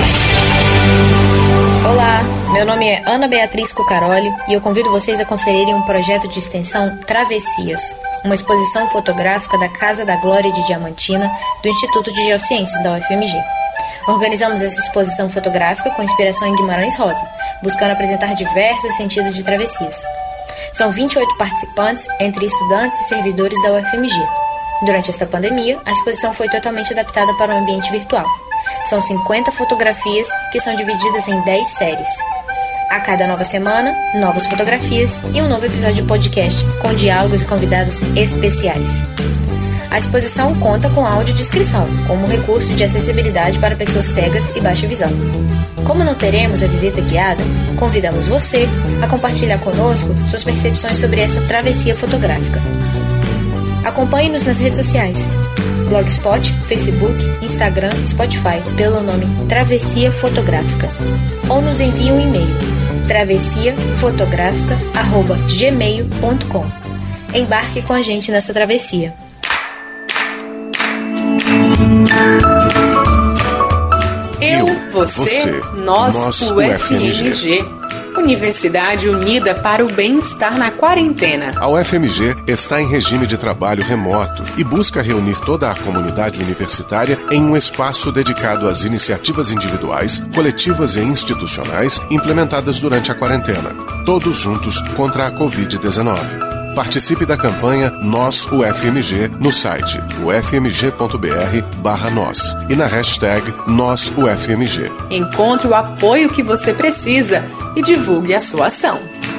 Olá, meu nome é Ana Beatriz Cucaroli e eu convido vocês a conferirem um projeto de extensão Travessias, uma exposição fotográfica da Casa da Glória de Diamantina do Instituto de Geociências da UFMG. Organizamos essa exposição fotográfica com inspiração em Guimarães Rosa, buscando apresentar diversos sentidos de travessias. São 28 participantes, entre estudantes e servidores da UFMG. Durante esta pandemia, a exposição foi totalmente adaptada para o ambiente virtual. São 50 fotografias que são divididas em 10 séries. A cada nova semana, novas fotografias e um novo episódio de podcast com diálogos e convidados especiais. A exposição conta com audiodescrição, como recurso de acessibilidade para pessoas cegas e baixa visão. Como não teremos a visita guiada, convidamos você a compartilhar conosco suas percepções sobre essa travessia fotográfica. Acompanhe-nos nas redes sociais, Blogspot, Facebook, Instagram, Spotify, pelo nome Travessia Fotográfica. Ou nos envie um e-mail, travessiafotográfica@gmail.com. Embarque com a gente nessa travessia. Eu, você, nós, o FMG. Universidade unida para o bem-estar na quarentena. A UFMG está em regime de trabalho remoto e busca reunir toda a comunidade universitária em um espaço dedicado às iniciativas individuais, coletivas e institucionais implementadas durante a quarentena. Todos juntos contra a Covid-19. Participe da campanha Nós UFMG no site ufmg.br/nós e na hashtag NósUFMG. Encontre o apoio que você precisa e divulgue a sua ação.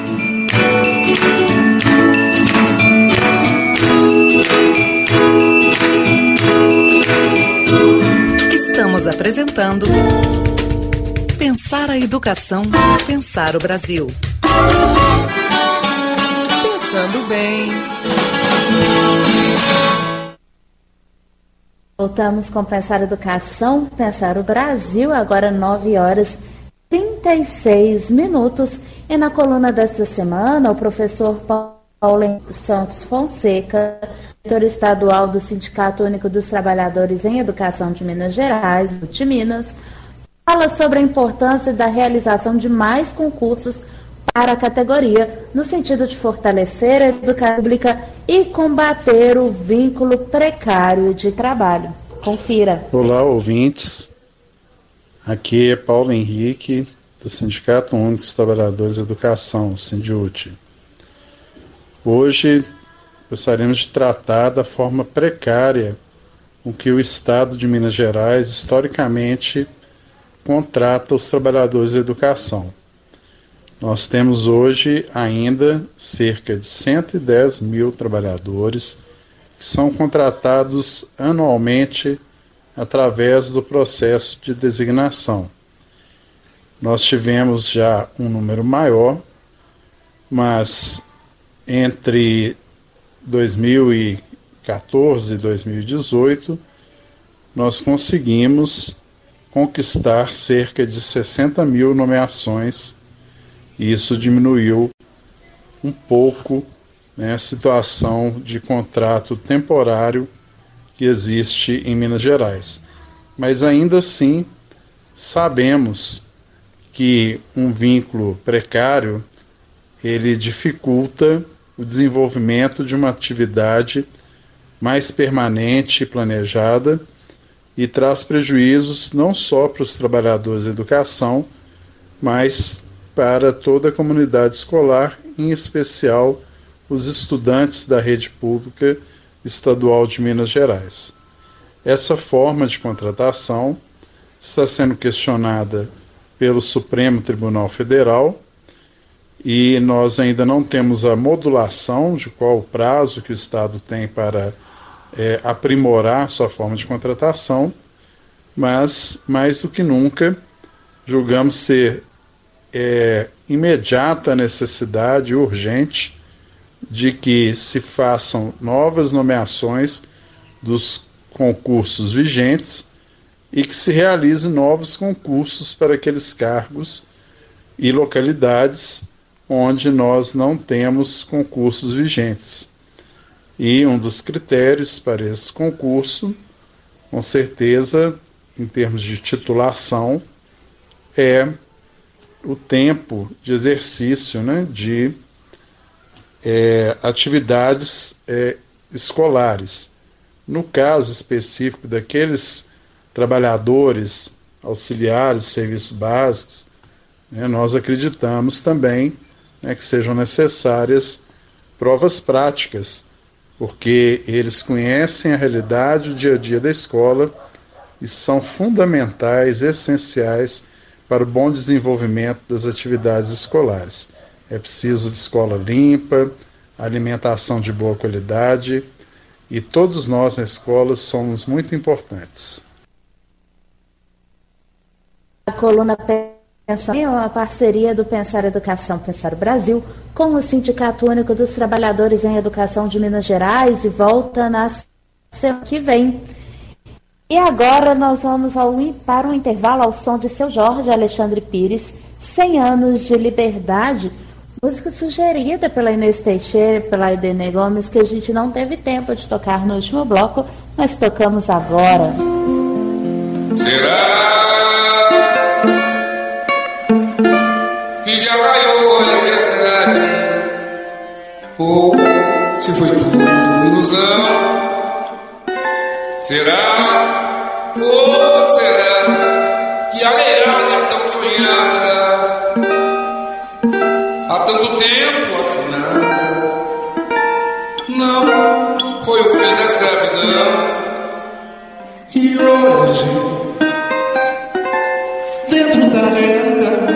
Estamos apresentando Pensar a Educação, Pensar o Brasil. Pensando bem. Voltamos com Pensar Educação, Pensar o Brasil, agora 9h36. E na coluna desta semana, o professor Paulo Santos Fonseca, diretor estadual do Sindicato Único dos Trabalhadores em Educação de Minas Gerais, o Timinas, fala sobre a importância da realização de mais concursos para a categoria, no sentido de fortalecer a educação pública e combater o vínculo precário de trabalho. Confira. Olá, ouvintes. Aqui é Paulo Henrique, do Sindicato Único dos Trabalhadores de Educação, Sindiúte. Hoje gostaríamos de tratar da forma precária com que o Estado de Minas Gerais, historicamente, contrata os trabalhadores de educação. Nós temos hoje ainda cerca de 110 mil trabalhadores que são contratados anualmente através do processo de designação. Nós tivemos já um número maior, mas entre 2014 e 2018 nós conseguimos conquistar cerca de 60 mil nomeações. E isso diminuiu um pouco, né, a situação de contrato temporário que existe em Minas Gerais. Mas ainda assim, sabemos que um vínculo precário, ele dificulta o desenvolvimento de uma atividade mais permanente e planejada e traz prejuízos não só para os trabalhadores da educação, mas para toda a comunidade escolar, em especial os estudantes da rede pública estadual de Minas Gerais. Essa forma de contratação está sendo questionada pelo Supremo Tribunal Federal e nós ainda não temos a modulação de qual o prazo que o Estado tem para aprimorar sua forma de contratação, mas, mais do que nunca, julgamos ser imediata necessidade urgente de que se façam novas nomeações dos concursos vigentes e que se realizem novos concursos para aqueles cargos e localidades onde nós não temos concursos vigentes. E um dos critérios para esse concurso, com certeza, em termos de titulação, é o tempo de exercício, né, de atividades escolares. No caso específico daqueles trabalhadores auxiliares de serviços básicos, né, nós acreditamos também, né, que sejam necessárias provas práticas, porque eles conhecem a realidade, o dia a dia da escola e são fundamentais, essenciais para o bom desenvolvimento das atividades escolares. É preciso de escola limpa, alimentação de boa qualidade, e todos nós na escola somos muito importantes. A coluna Pensar é uma parceria do Pensar Educação, Pensar o Brasil com o Sindicato Único dos Trabalhadores em Educação de Minas Gerais e volta na semana que vem. E agora nós vamos para um intervalo ao som de Seu Jorge Alexandre Pires, 100 anos de liberdade, música sugerida pela Inês Teixeira e pela Aidene Gomes, que a gente não teve tempo de tocar no último bloco, mas tocamos agora. Será que já raiou Ou se foi tudo ilusão? Será? Ou será que a era tão sonhada há tanto tempo assinada não foi o fim da escravidão? E hoje, dentro da realidade,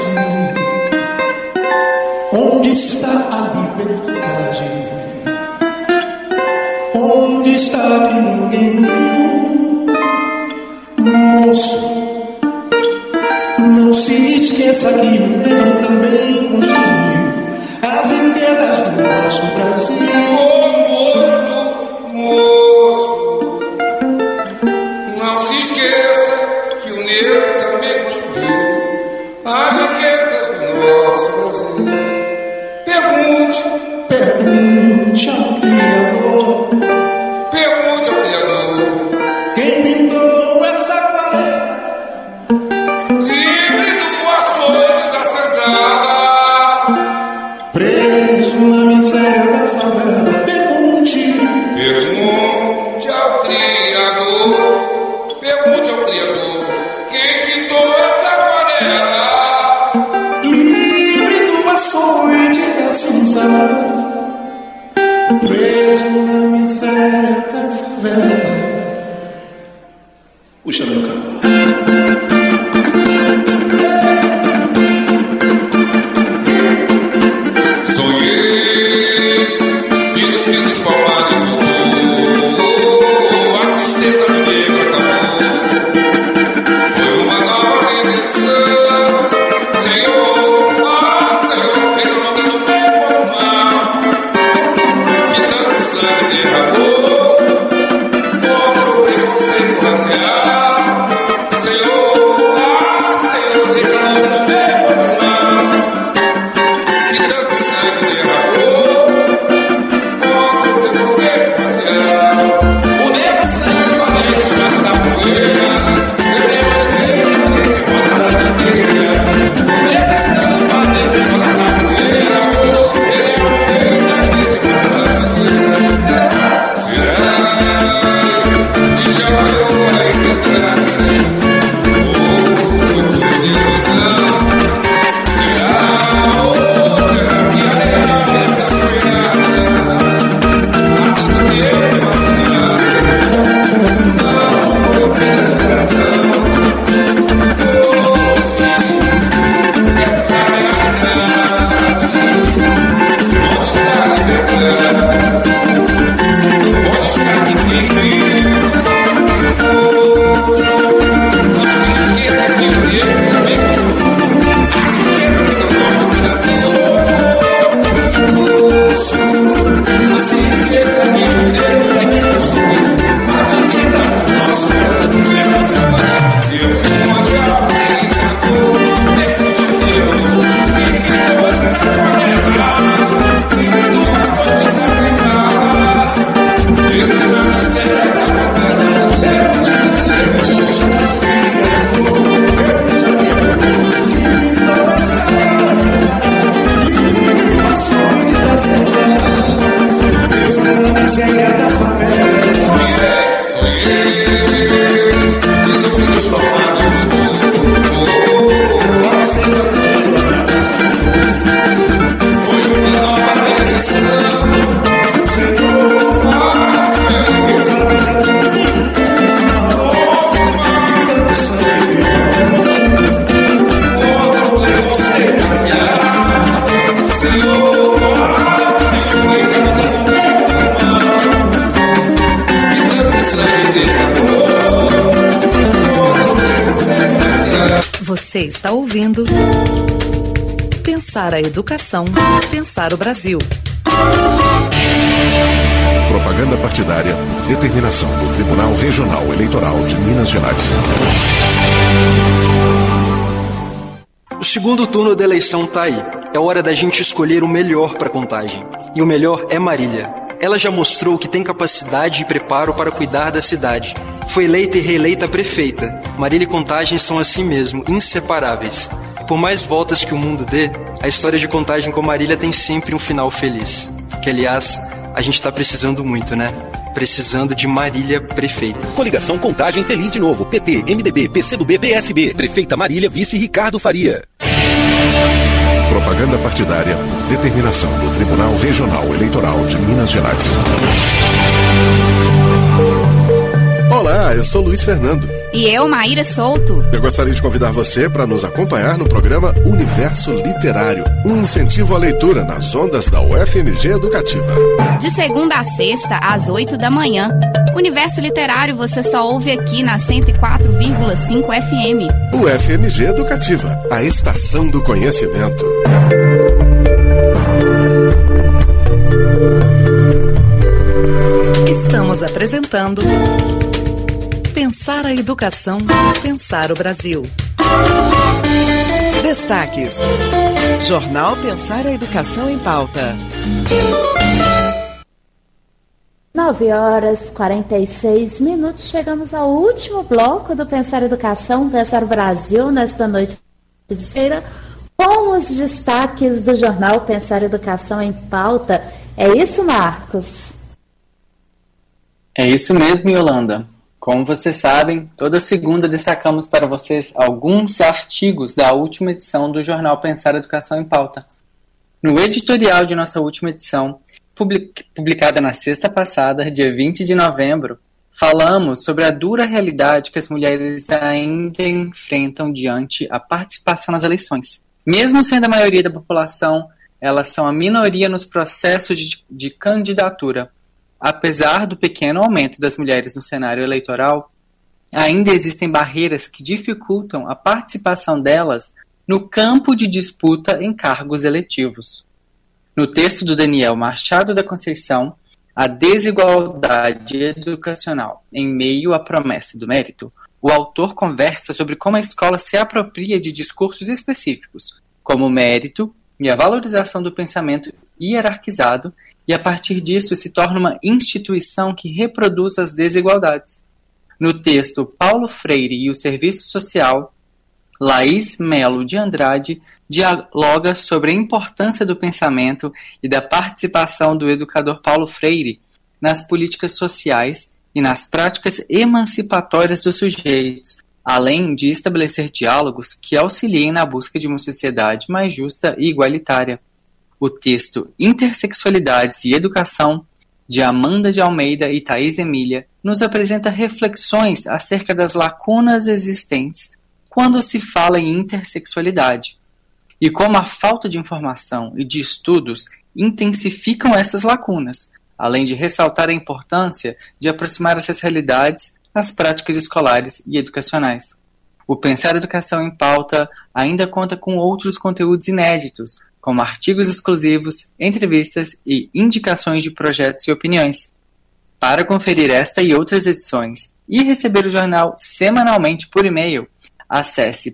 onde está a liberdade? Onde está que ninguém viu? Moço, não se esqueça que o negro também construiu as riquezas do nosso Brasil. Oh, moço, não se esqueça que o negro também construiu as riquezas do nosso Brasil. Pergunte ao Criador. Pergunte ao Criador. Quem pintou essa aquarela? Livre do açoite da senzala, preso na miséria da favela. Pergunte ao Criador. Pergunte ao Criador. Quem pintou essa aquarela? Livre do açoite da senzala, preso na miséria da favela. Puxa meu cavalo. Sonhei e dormi despalmado e voltou. A tristeza do negro acabou. Foi uma nova redenção. Senhor, Senhor, fez a luta do bem contra o mal, que tanto sangue derramou contra o preconceito racial. Senhor, Senhor, fez a luta do bem contra o mal, que tanto sangue derramou contra o preconceito racial. O negro sangue valente já na poeira, eu lembro dele na frente rosa da bandeira. O negro sangue valente já na poeira, eu lembro dele na frente rosa da bandeira. Será que já olhou a eternidade? Ou se foi tudo ilusão? Será? Ou será que a era tá sonhada há tanto tempo assinada não foi o fim da escravidão? Hoje, dentro da realidade, onde está a liberdade? Onde está que ninguém viu? Moço, não se esqueça que o negro também construiu as riquezas do nosso Brasil. Moço, não se esqueça que o negro também construiu as riquezas do nosso Brasil. Eu respondi ao Criador, pergunte ao Criador, quem pintou essa aquarela? Livre do açoite da senzala, preso na miséria da favela. Pergunte ao Criador, quem pintou essa aquarela? Livre do açoite da senzala, preso na miséria da favela. Sonhei, diz o que nos falava. Foi uma nova redenção. Senhor, Senhor, fez a luta do bem contra o mal, tanto sangue contra o preconceito racial. Senhor, Senhor, fez a luta do bem contra o mal, que tanto sangue derramou contra o preconceito racial. Você está ouvindo Pensar a Educação, Pensar o Brasil. Propaganda partidária. Determinação do Tribunal Regional Eleitoral de Minas Gerais. O segundo turno da eleição tá aí. É hora da gente escolher o melhor para Contagem. E o melhor é Marília. Ela já mostrou que tem capacidade e preparo para cuidar da cidade. Foi eleita e reeleita prefeita. Marília e Contagem são assim mesmo, inseparáveis. Por mais voltas que o mundo dê, A história de Contagem com Marília tem sempre um final feliz. Que, aliás, a gente tá precisando muito, né? Precisando de Marília prefeita. Coligação Contagem Feliz de Novo. PT, MDB, PCdoB, PSB. Prefeita Marília, vice Ricardo Faria. Propaganda partidária. Determinação do Tribunal Regional Eleitoral de Minas Gerais. Olá, eu sou Luiz Fernando. E eu, Maíra Souto. Eu gostaria de convidar você para nos acompanhar no programa Universo Literário, um incentivo à leitura nas ondas da UFMG Educativa. De segunda a sexta, às 8 da manhã. Universo Literário você só ouve aqui na 104,5 FM. UFMG Educativa, a estação do conhecimento. Estamos apresentando Pensar a Educação, Pensar o Brasil. Destaques: Jornal Pensar a Educação em Pauta. 9h46. Chegamos ao último bloco do Pensar Educação, Pensar o Brasil, nesta noite de feira, com os destaques do jornal Pensar Educação em Pauta. É isso, Marcos? É isso mesmo, Yolanda. Como vocês sabem, toda segunda destacamos para vocês alguns artigos da última edição do jornal Pensar Educação em Pauta. No editorial de nossa última edição, publicada na sexta passada, dia 20 de novembro, falamos sobre a dura realidade que as mulheres ainda enfrentam diante a participação nas eleições. Mesmo sendo a maioria da população, elas são a minoria nos processos de candidatura. Apesar do pequeno aumento das mulheres no cenário eleitoral, ainda existem barreiras que dificultam a participação delas no campo de disputa em cargos eletivos. No texto do Daniel Machado da Conceição, A Desigualdade Educacional em Meio à Promessa do Mérito, o autor conversa sobre como a escola se apropria de discursos específicos, como o mérito e a valorização do pensamento hierarquizado, e a partir disso se torna uma instituição que reproduz as desigualdades. No texto Paulo Freire e o Serviço Social, Laís Melo de Andrade dialoga sobre a importância do pensamento e da participação do educador Paulo Freire nas políticas sociais e nas práticas emancipatórias dos sujeitos, além de estabelecer diálogos que auxiliem na busca de uma sociedade mais justa e igualitária. O texto Intersexualidades e Educação, de Amanda de Almeida e Thaís Emília, nos apresenta reflexões acerca das lacunas existentes quando se fala em intersexualidade, e como a falta de informação e de estudos intensificam essas lacunas, além de ressaltar a importância de aproximar essas realidades às práticas escolares e educacionais. O Pensar Educação em Pauta ainda conta com outros conteúdos inéditos, como artigos exclusivos, entrevistas e indicações de projetos e opiniões. Para conferir esta e outras edições e receber o jornal semanalmente por e-mail, acesse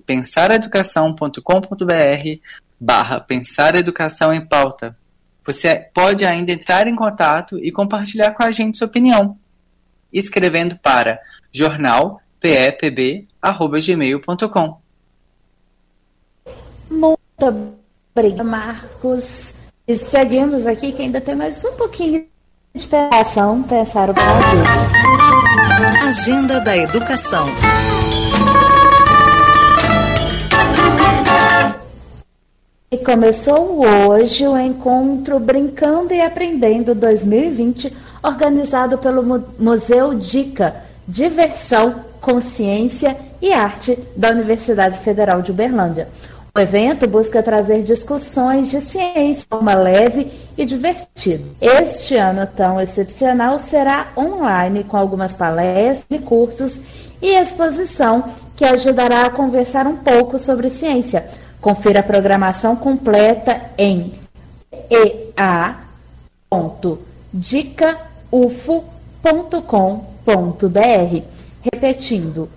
pensareducação.com.br/Pensar Educação em Pauta. Você pode ainda entrar em contato e compartilhar com a gente sua opinião, escrevendo para jornalpepb@gmail.com. Muito obrigada, Marcos. E seguimos aqui que ainda tem mais um pouquinho de pensão, Pensar o Brasil. Agenda da Educação. E começou hoje o encontro Brincando e Aprendendo 2020, organizado pelo Museu Dica, Diversão, Consciência e Arte da Universidade Federal de Uberlândia. O evento busca trazer discussões de ciência de forma leve e divertida. Este ano tão excepcional será online, com algumas palestras, cursos e exposição que ajudará a conversar um pouco sobre ciência. Confira a programação completa em ea.dicaufo.com.br. Repetindo,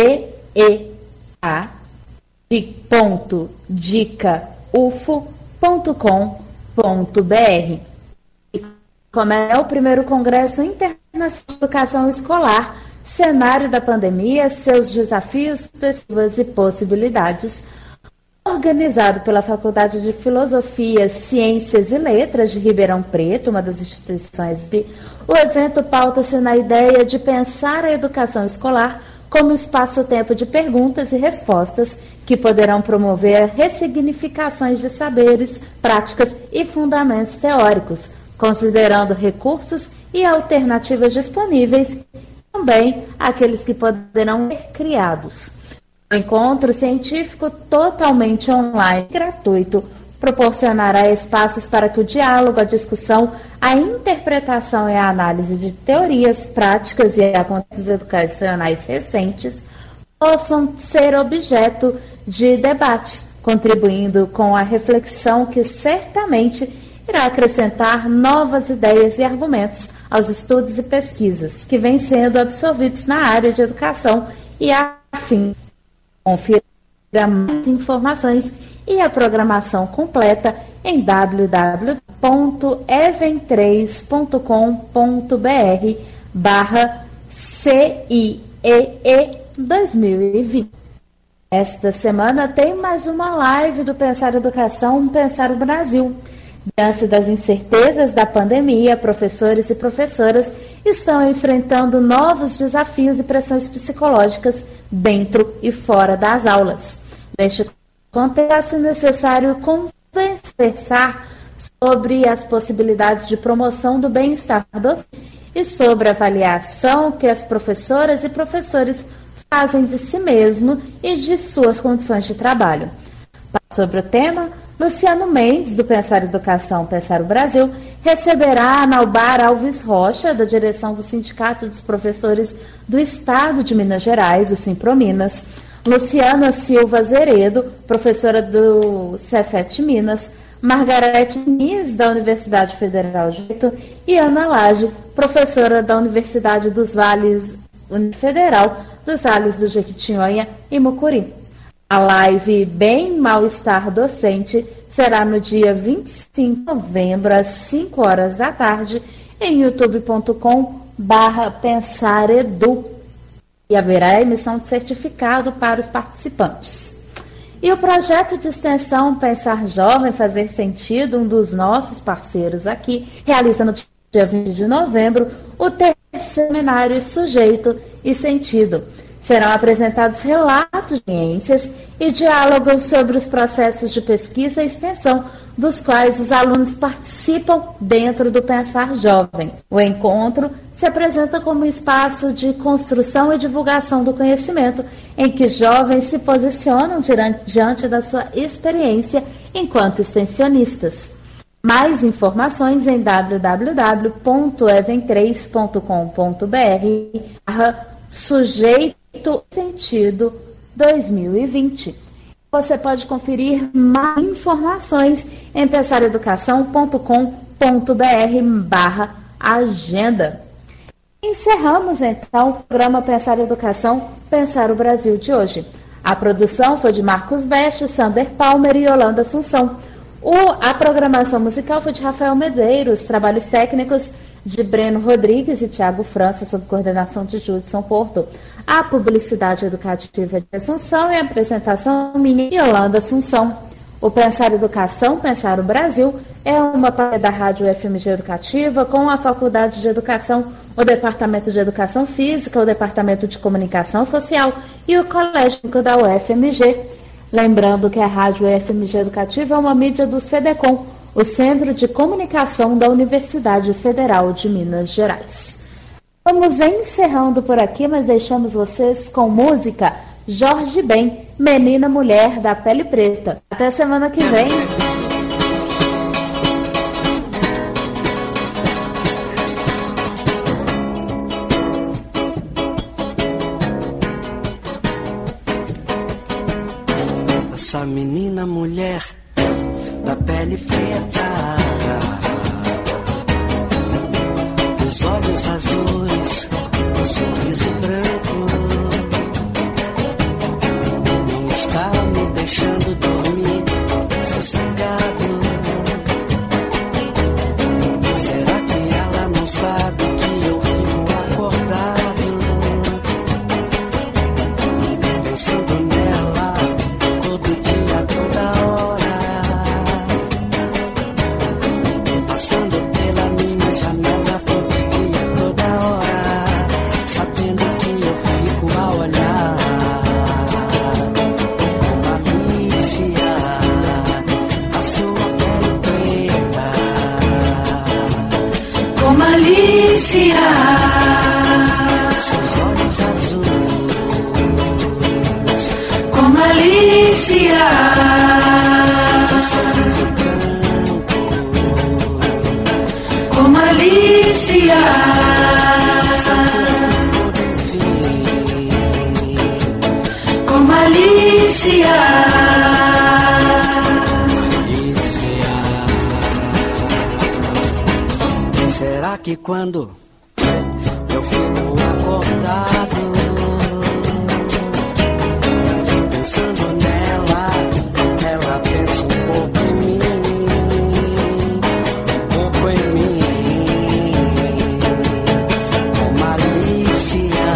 ea.dicaufo.com.br. Como é o primeiro Congresso Internacional de Educação Escolar, cenário da pandemia, seus desafios, perspectivas e possibilidades, organizado pela Faculdade de Filosofia, Ciências e Letras de Ribeirão Preto, uma das instituições. O evento pauta-se na ideia de pensar a educação escolar como espaço-tempo de perguntas e respostas que poderão promover ressignificações de saberes, práticas e fundamentos teóricos, considerando recursos e alternativas disponíveis, também aqueles que poderão ser criados. O encontro científico totalmente online e gratuito proporcionará espaços para que o diálogo, a discussão, a interpretação e a análise de teorias, práticas e acontecimentos educacionais recentes possam ser objeto de debates, contribuindo com a reflexão que certamente irá acrescentar novas ideias e argumentos aos estudos e pesquisas que vêm sendo absorvidos na área de educação e afim. Confira mais informações e a programação completa em www.even3.com.br/CIEE 2020. Esta semana tem mais uma live do Pensar Educação, Pensar o Brasil. Diante das incertezas da pandemia, professores e professoras estão enfrentando novos desafios e pressões psicológicas dentro e fora das aulas. Neste contexto, é necessário conversar sobre as possibilidades de promoção do bem-estar docente e sobre a avaliação que as professoras e professores fazem de si mesmo e de suas condições de trabalho. Sobre o tema, Luciano Mendes, do Pensar Educação, Pensar o Brasil, receberá a Naubar Alves Rocha, da direção do Sindicato dos Professores do Estado de Minas Gerais, o Simprominas, Luciana Silva Zeredo, professora do Cefet Minas, Margarete Nis, da Universidade Federal de Rio, e Ana Lage, professora da Universidade dos Vales Federal dos Vales do Jequitinhonha e Mucuri. A live Bem Mal-Estar Docente será no dia 25 de novembro, às 5 horas da tarde, em youtube.com/pensaredu. E haverá emissão de certificado para os participantes. E o projeto de extensão Pensar Jovem, Fazer Sentido, um dos nossos parceiros aqui, realiza no dia 20 de novembro o terceiro seminário Sujeito e Sentido. Serão apresentados relatos de ciências e diálogos sobre os processos de pesquisa e extensão dos quais os alunos participam dentro do Pensar Jovem. O encontro se apresenta como um espaço de construção e divulgação do conhecimento, em que jovens se posicionam diante da sua experiência enquanto extensionistas. Mais informações em www.even3.com.br/Sujeito Sentido 2020. Você pode conferir mais informações em pensareducação.com.br/agenda. Encerramos então o programa Pensar Educação, Pensar o Brasil de hoje. A produção foi de Marcos Best, Sander Palmer e Yolanda Assunção. A programação musical foi de Rafael Medeiros, trabalhos técnicos de Breno Rodrigues e Tiago França, sob coordenação de Judson Porto. A publicidade educativa de Assunção e a apresentação minha e Yolanda Assunção. O Pensar Educação, Pensar o Brasil é uma parceria da Rádio UFMG Educativa com a Faculdade de Educação, o Departamento de Educação Física, o Departamento de Comunicação Social e o Colégio da UFMG. Lembrando que a Rádio UFMG Educativa é uma mídia do CDCOM, o Centro de Comunicação da Universidade Federal de Minas Gerais. Vamos encerrando por aqui, mas deixamos vocês com música Jorge Ben, Menina Mulher da Pele Preta. Até semana que vem. Essa menina mulher da pele preta, os olhos azuis, o sorriso branco, não está me deixando dormir sossegado. Será que ela não sabe que eu fico acordado, pensando nela todo dia, toda hora? Seu sorriso branco, com malícia, com malícia. Será que quando eu fico acordado, pensando nela, ela pensa um pouco em mim, um pouco em mim, com malícia,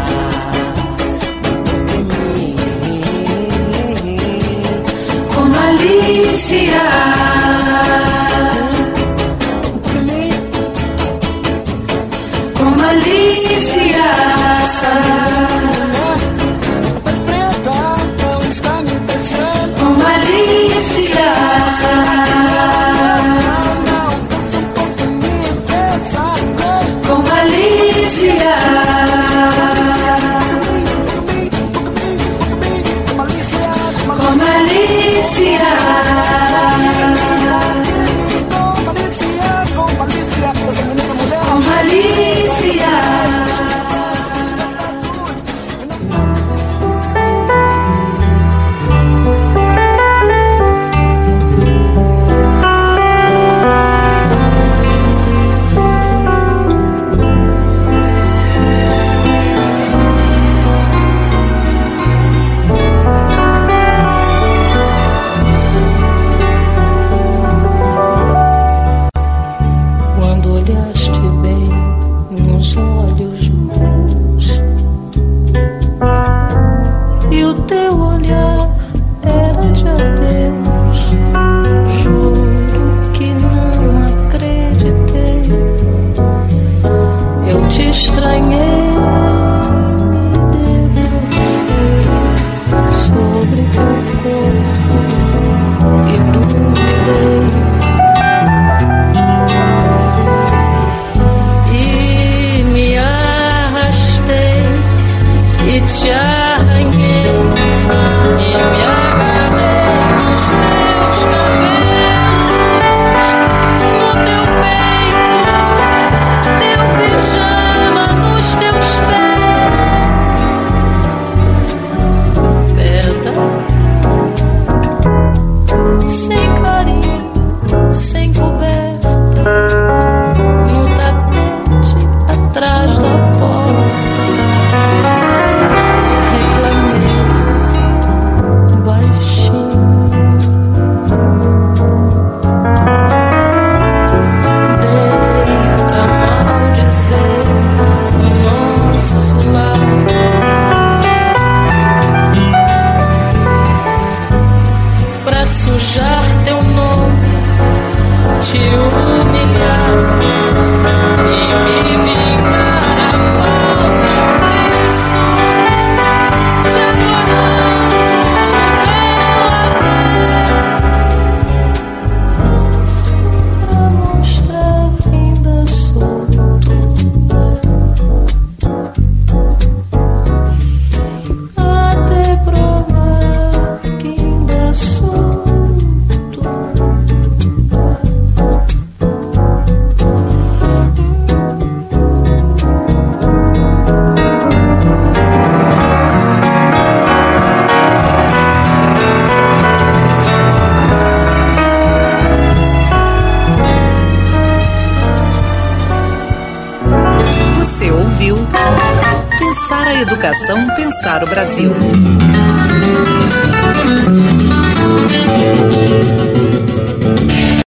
um pouco em mim, com malícia. Malícia, preta não está me deixando. com malícia, com malícia, com malícia. Pensar a educação, pensar o Brasil.